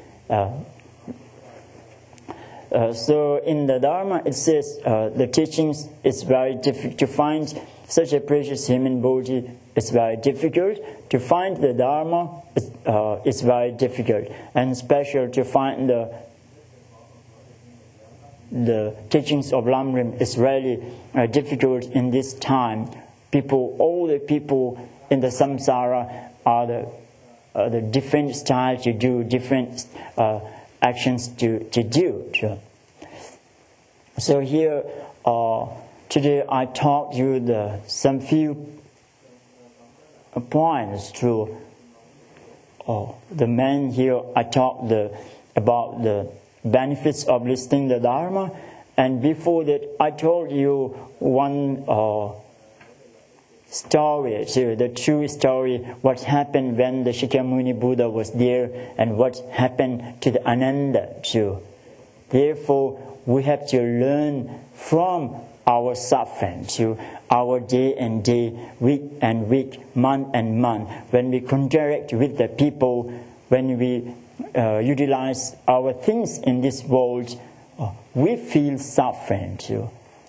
So in the Dharma it says the teachings is very difficult to find such a precious human body. It's very difficult to find the Dharma. It's very difficult, and special to find the teachings of Lamrim is really difficult in this time. All the people in the samsara are the different style to do, different actions to do. So here, today I taught you some few points to the main here. I talked about the benefits of listening the Dharma, and before that I told you one story, the true story, what happened when the Shakyamuni Buddha was there and what happened to the Ananda too. Therefore, we have to learn from our suffering to our day and day, week and week, month and month. When we interact with the people, when we utilize our things in this world, we feel suffering too.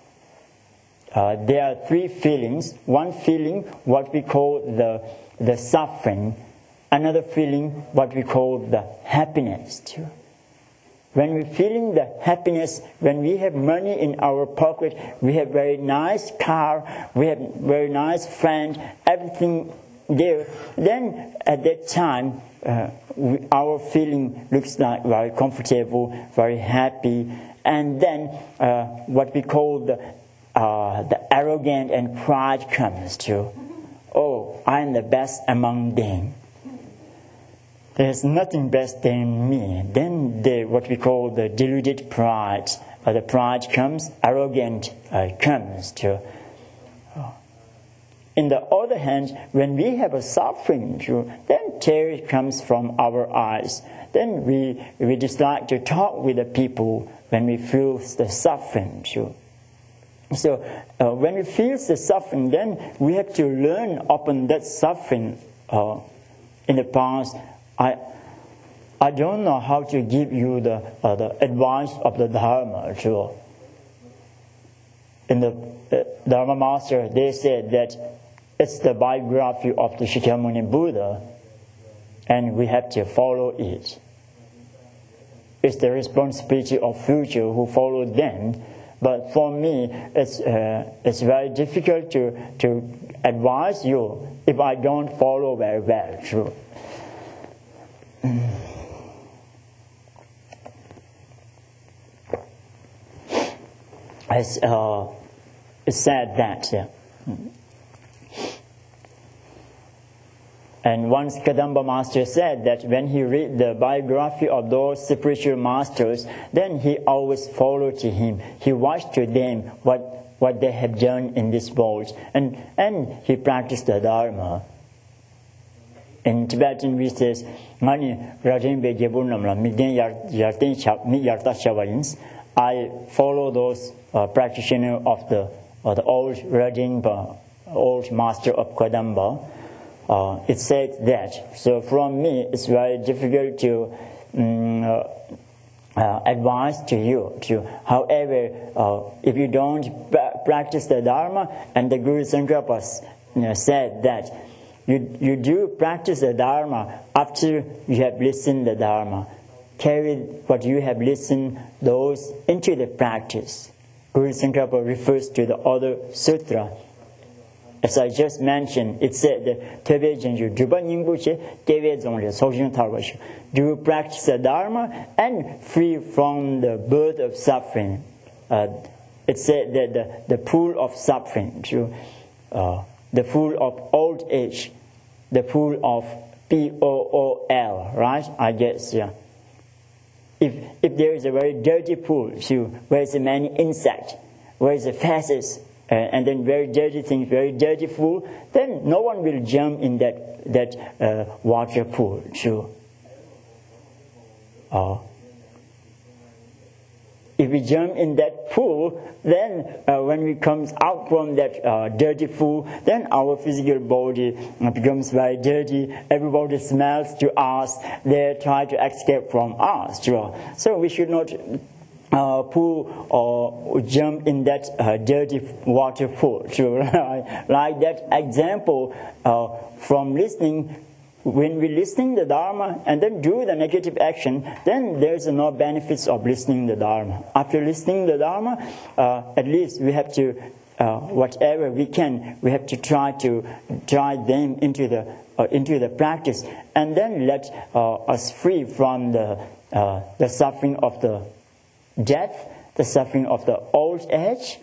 There are three feelings. One feeling, what we call the suffering. Another feeling, what we call the happiness too. When we're feeling the happiness, when we have money in our pocket, we have very nice car, we have very nice friend, everything there, then at that time, our feeling looks like very comfortable, very happy, and then what we call the arrogant and pride comes too. Oh, I'm the best among them. There's nothing best than me. Then what we call the deluded pride, the pride comes, arrogant comes too. In the other hand, when we have a suffering too, then tears comes from our eyes. Then we dislike to talk with the people when we feel the suffering too. So when we feel the suffering, then we have to learn upon that suffering. In the past, I don't know how to give you the advice of the Dharma too. In the Dharma Master, they said that it's the biography of the Shakyamuni Buddha, and we have to follow it. It's the responsibility of future who follow them. But for me, it's very difficult to advise you if I don't follow very well through. It's said that, and once Kadamba Master said that when he read the biography of those spiritual masters, then he always followed to him. He watched to them what they have done in this world, and he practiced the Dharma. In Tibetan we says, "Mani rajimbe geburnamla midin yartin chap mi yarta chavayins." I follow those practitioners of the old Rajimba, old master of Kadamba. It said that. So from me, it's very difficult to advise to you. However, if you don't practice the Dharma, and the Guru Sangrapa said that you do practice the Dharma after you have listened the Dharma. Carry what you have listened, those into the practice. Guru Sangrapa refers to the other sutra. As I just mentioned, it said that do practice the Dharma and free from the birth of suffering. It said that the pool of suffering, the pool of old age, the pool of POOL, right? I guess, yeah. If there is a very dirty pool, where is many insects, where is the feces, and then very dirty things, very dirty pool, then no one will jump in that water pool. If we jump in that pool, then when we come out from that dirty pool, then our physical body becomes very dirty. Everybody smells to us. They try to escape from us. So we should not pool or jump in that dirty water pool. Like that example from listening. When we listening the Dharma and then do the negative action, then there's no benefits of listening the Dharma. After listening the Dharma, at least we have to whatever we can, we have to try to drive them into the practice, and then let us free from the suffering of the death, the suffering of the old age,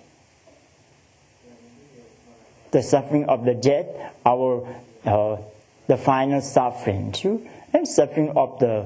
the suffering of the death, the final suffering too, and suffering of the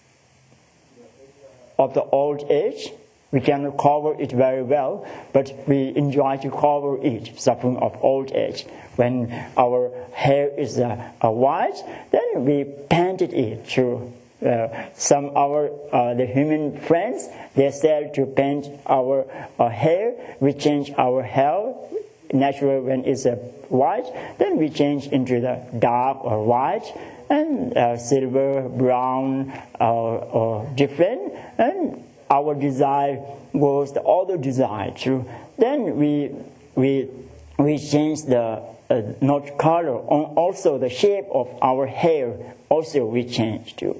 old age. We cannot cover it very well, but we enjoy to cover it, suffering of old age. When our hair is white, then we painted it too. Some the human friends, they say to paint our hair. We change our hair naturally when it's white, then we change into the dark or white, and silver, brown, or different, and our desire goes the other desire too. Then we change the not color, also the shape of our hair also we change too.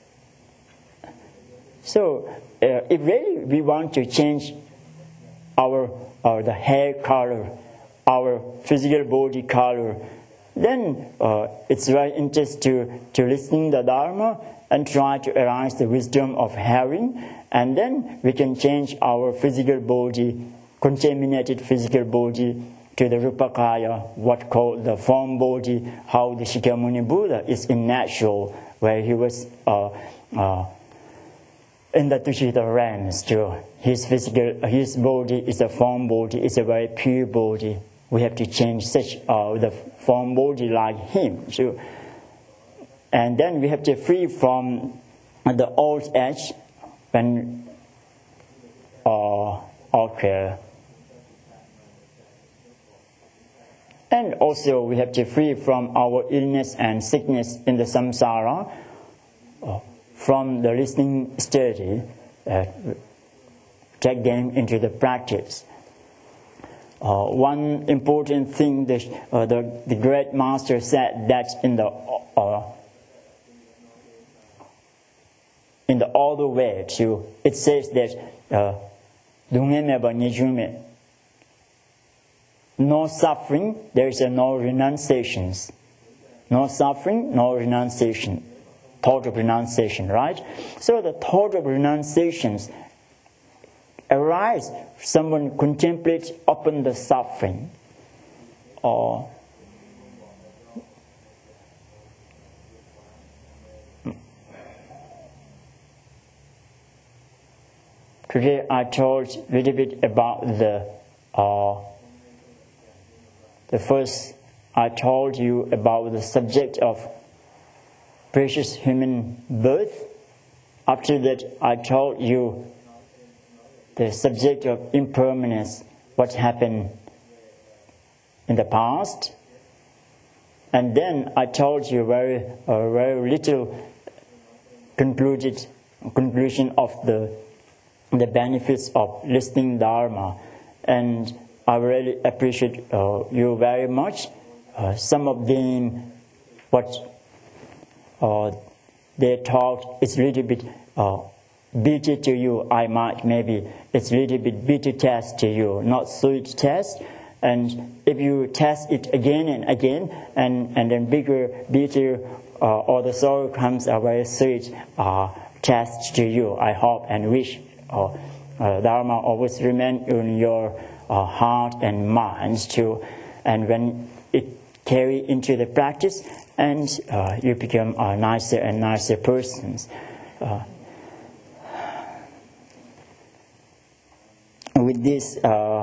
So if really we want to change the hair color, our physical body color, then it's very interesting to listen to the Dharma and try to arise the wisdom of hearing, and then we can change our physical body, contaminated physical body, to the Rupakaya, what called the form body, how the Shakyamuni Buddha is in natural, where he was in the Tushita realms too. His body is a form body, it's a very pure body. We have to change such the form body like him too. And then we have to free from the old age when okay. And also we have to free from our illness and sickness in the samsara from the listening study, take them into the practice. One important thing the great master said that in the other way too, it says that no suffering, there is no renunciations. No suffering, no renunciation. Thought of renunciation, right? So the thought of renunciations arise, someone contemplates upon the suffering. Today I told a little bit about the first, I told you about the subject of precious human birth. After that, I told you the subject of impermanence, what happened in the past. And then I told you very little conclusion of the benefits of listening Dharma. And I really appreciate you very much. Some of them, what they talked is a little bit bitter to you. Maybe it's a little bit bitter taste to you, not sweet taste. And if you test it again and again, and then bitter, or the sorrow comes a very sweet taste to you. I hope and wish Dharma always remain in your heart and minds too. And when it carry into the practice, and you become nicer and nicer persons. With this,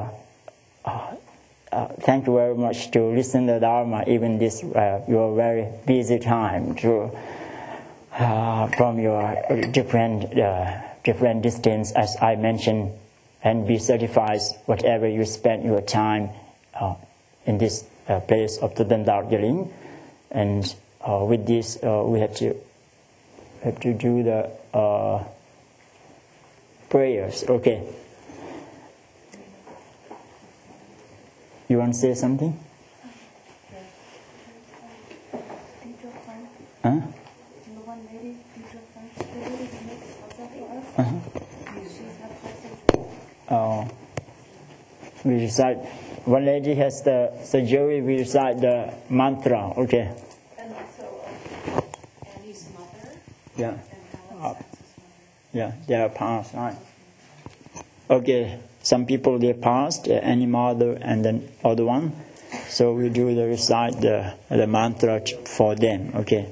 thank you very much to listen to Dharma, even this your very busy time, to from your different distance, as I mentioned, and be certified whatever you spend your time in this place of the Darjeeling. And with this, we have to do the prayers. Okay. You want to say something? Huh? We recite one lady has the surgery, we recite the mantra, okay? And so, Annie's mother Yeah. and Alexander's mother. Yeah, they are passed, right? Okay, some people they passed, Annie mother and then other one. So we do the recite the mantra for them, okay?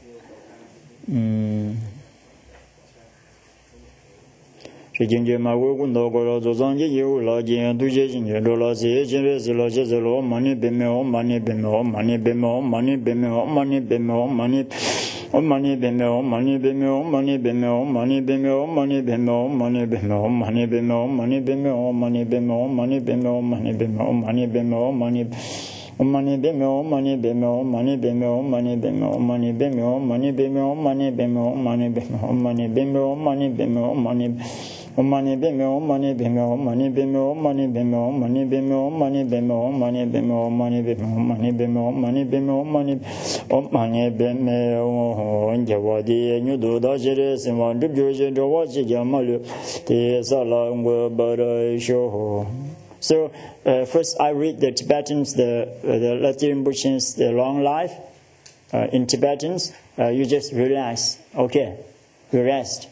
She can get my work on the go to Zangi, you lodge in to Jason, you do lose it, money, be more money, be more money, be more money, be more money, be more money. Money be more money be more money be more money be more money be more money be more money be more money be more money be more money be more money be more money be more money money be more money be more money be more money be more money be more money be more money be more money be more money be more money be more money money be more money be more money be more money be more money be more money be more money be more money be more money be more money be more money money be more Jawadi and you do the series and one to Georgia to watch it Jamalu the Salam will but show. So first I read the Tibetans, the Latin Bushins, the long life in Tibetans. You just relax, okay? You rest.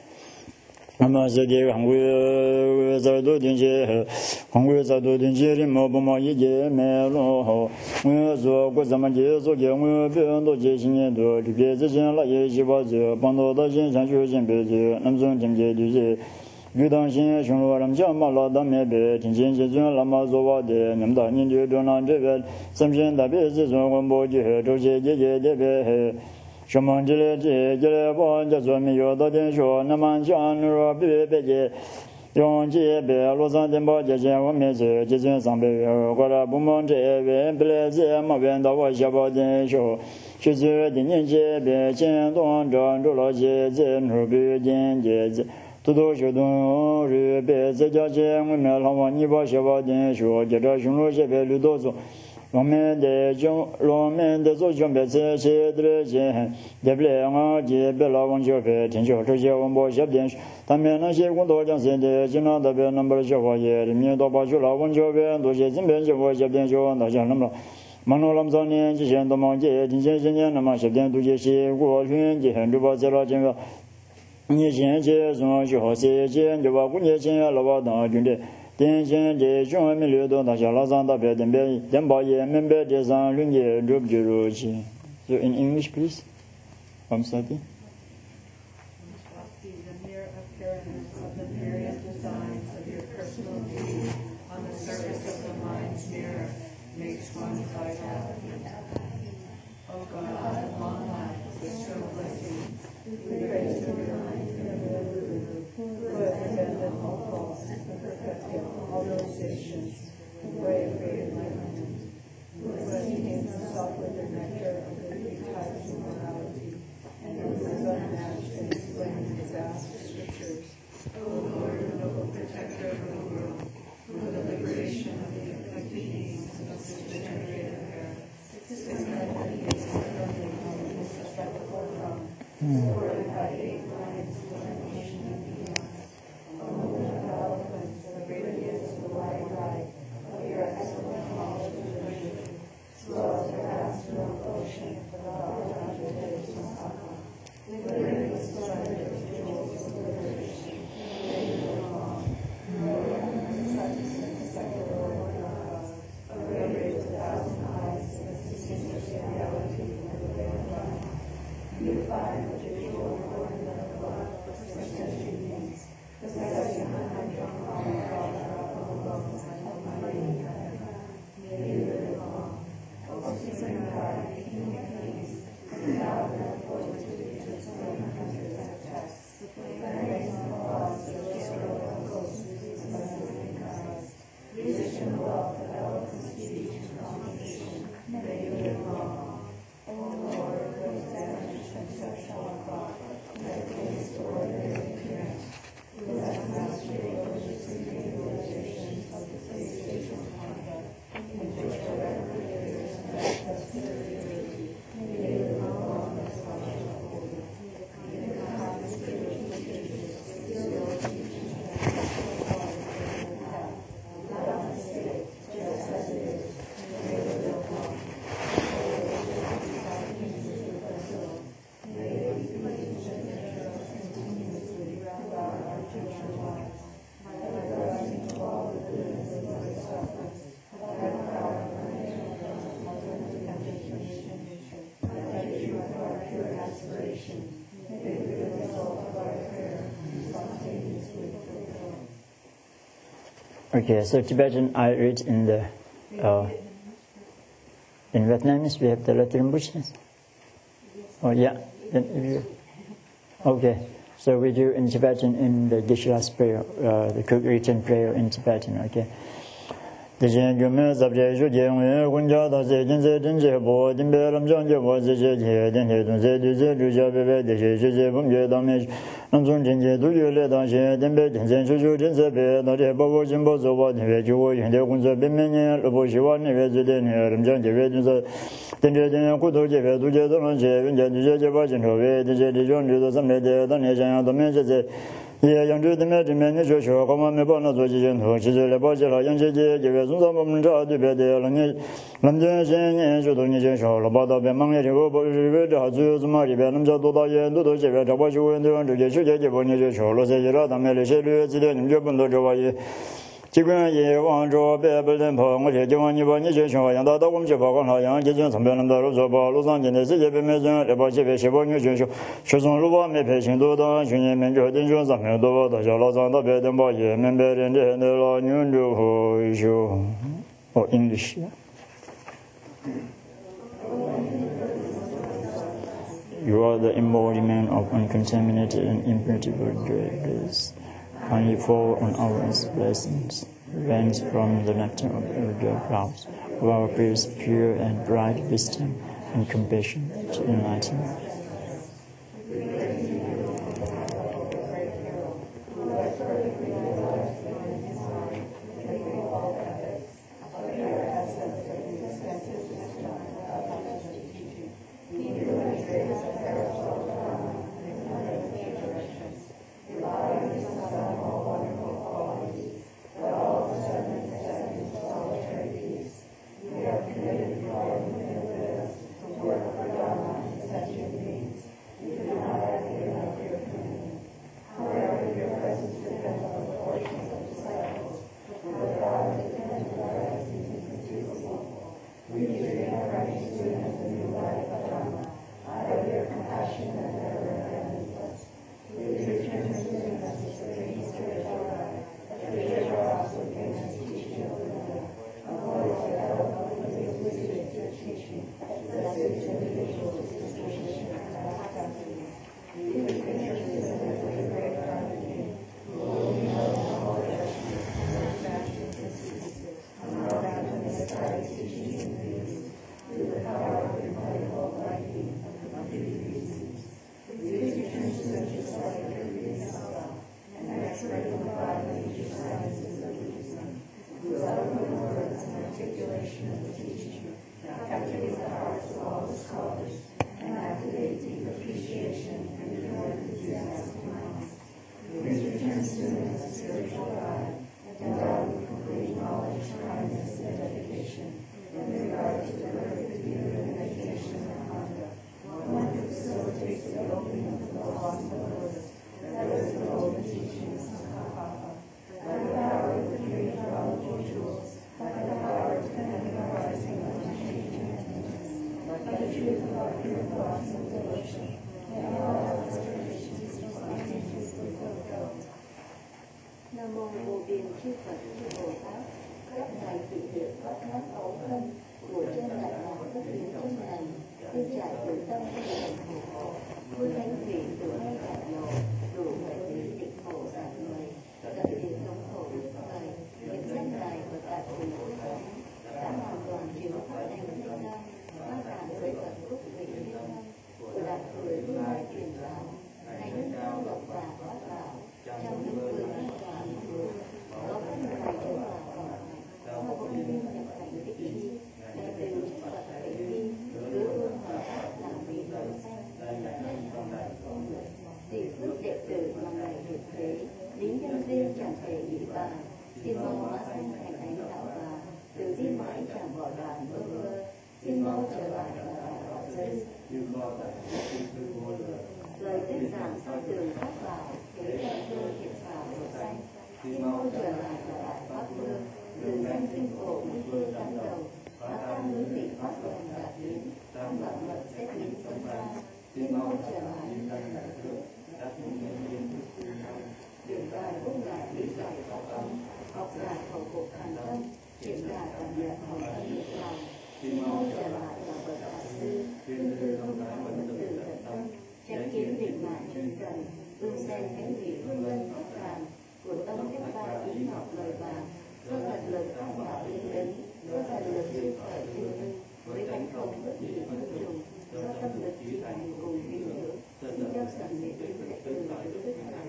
Amazadi Hungwe Zado Dinje, Hungwe Zado Dinje, Mobama Yige, Melo, Wezo, Gozamaje, Zoge, Bendo Jin, do the Gazin, La Yejibazo, Bando, the Jin, Jin Beze, Amazon Jimje, Yudan Jin, Shunwaram Jamala, the Mebe, Jin, Lamazoa, the Namda, Ninja, Donan Devel, some Jin, the Bezes, one boy, Doje, Debe. Shamanjile Jile Bonja Zomi Yoda Densho, Namanjan Robi Beje, Yonji Be, Losan Demboja, Meze, Jizin Sambe, Gora Bumonje, Blaze, Mavenda Washaba Densho, Shizu, the Ninja, Be, Chen Don, Don, Doloje, Zen, Rubi, Jenje, Todo Shudun, Rube, Zejaje, Melawani Washaba Densho, Jedashun Roje, Ludozo. Romain de Zojumbe, Cedre, de Blanc, de Belavonjove, Tinjo, Jabdens, Tamena, Gondor, de Gina, the number of Javoye, Mudobajula, Vonjove, Dojin Benjo, Jabdenjo, and the Janama. Manolam Zoni, Jandomonje, Tinjan, Namashadan, Dujeshi, Warhun, Jehanduba, Zerajanga, Nishan, Jose, Jen, the Wagunja, Lavada, Junde. So in English, please. I'm sorry. The mere appearance of the myriad designs of your personal being on the surface of the mind's mirror makes one vitality. O God of long life, bestow blessings. We praise your mind who has abandoned all faults and perfected all realizations, the way of great enlightenment, who has seen himself with the nectar of the three types of morality, and who Okay, so Tibetan I read in the in Vietnamese we have the letter in Buddhist. Oh yeah. Okay. So we do in Tibetan in the Geshe-la prayer, the written prayer in Tibetan. Okay. The Jume Zabje Jung Gunja da Zedin Zedin Jebo, Dimberam Janja was the Jedin Hedun Zedu Zedu Jabe, the Jebum Jedamish, Namzun Jinje, do you let on Jedin Bed, and Zenju Jinzabe, the Jebo Jimbo, the what you and the Gunza Bimini, Loboshiwan, resident here, and Janja Redins, the Jedin Kudo Jebe, do Jedon Jevin, Jebajin, the Jedon, the Samede, the Nation, the Major. Yeah, young to the manager, come on, the bonus was in who is a budget, young Jay, some of them tried to be there, London, and Judonian, about the Bemang, the Hazuz, Mari, Benham, Doda, and Dodo, the watch you went to get you, when you show, Rosetta, the Malaysia, and Japan, the Jawai. 这个也往着北北人跑，我这地方你把你去说，让到我们去跑光好像这种成本能到路上跑，路上今天世界北美人来跑这边去跑你去说，学生如果没培训多的，去年们就定就上面多到小老上到别的跑也明白人的那老牛就会说，哦 English。You are the embodiment of uncontaminated and imperishable grace. Only fall on our blessings, rains from the nectar of your flowers, of our prayers pure and bright wisdom and compassion to enlighten. học giả khẩu phục thành tâm, hiện đại cảm nhận hồng ân ngược lòng, xin mong trở lại vào bậc đại sư, tương tư không phải vẫn từ tận tâm, chánh kiến định mạng chân trần, tương xen thánh vị hương lân pháp phàm, của tâm kết ba ý ngọc lời vàng, do thật lực các bảo linh đến, do thật lực sức khỏe thiên linh, với cánh không bất bị vô trùng, do tâm lực chi thành cùng vi nhớ, xin cho sẵn để tin đệ tử đức thành.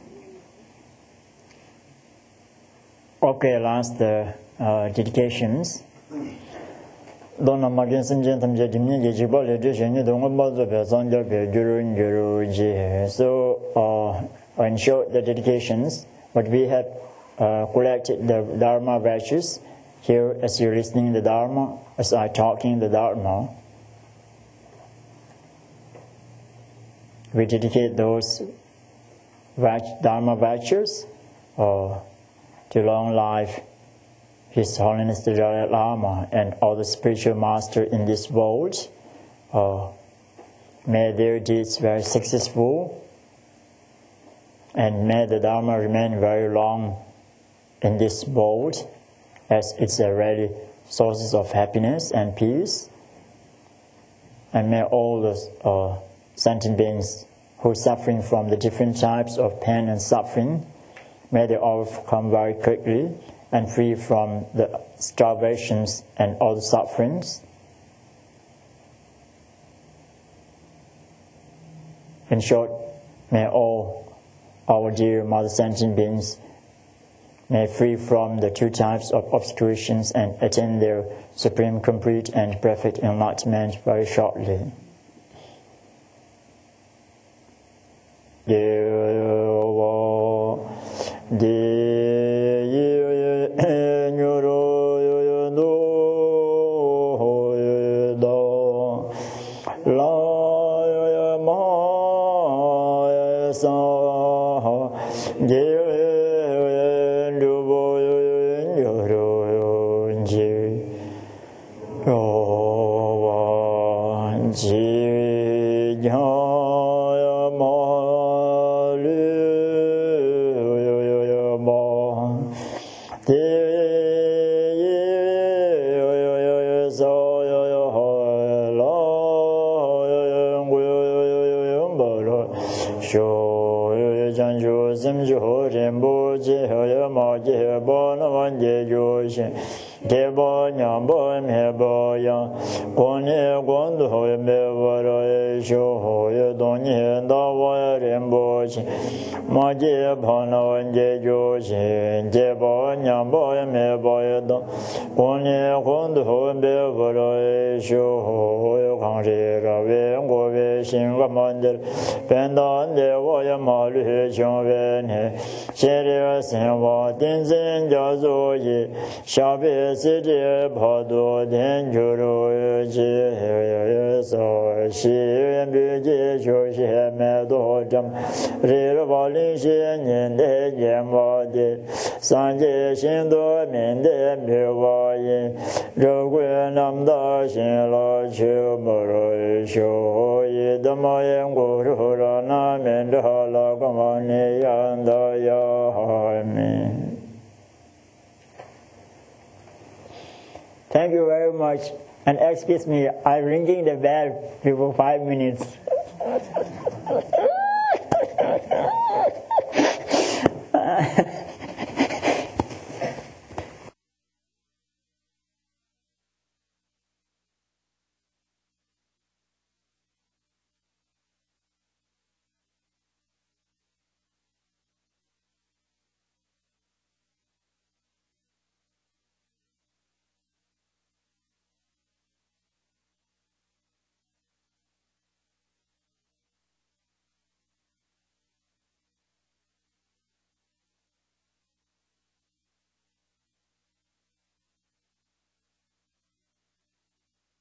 Okay, last dedications. Dona Magin Sinjin Tam Jadimni Yajiba Legishan, Donga Bazo Zanga Guru Guruji. So, in short, the dedications, what we have collected the Dharma virtues here as you're listening the Dharma, as I talking the Dharma. We dedicate those Dharma virtues to long life, His Holiness the Dalai Lama and all the spiritual masters in this world. May their deeds be very successful, and may the Dharma remain very long in this world, as it's a really sources of happiness and peace. And may all the sentient beings who are suffering from the different types of pain and suffering, may they overcome very quickly and free from the starvations and all the sufferings. In short, may all our dear Mother Sentient beings may free from the two types of obscurations and attain their supreme, complete and perfect enlightenment very shortly. Thank you very much. And excuse me, I'm ringing the bell before 5 minutes.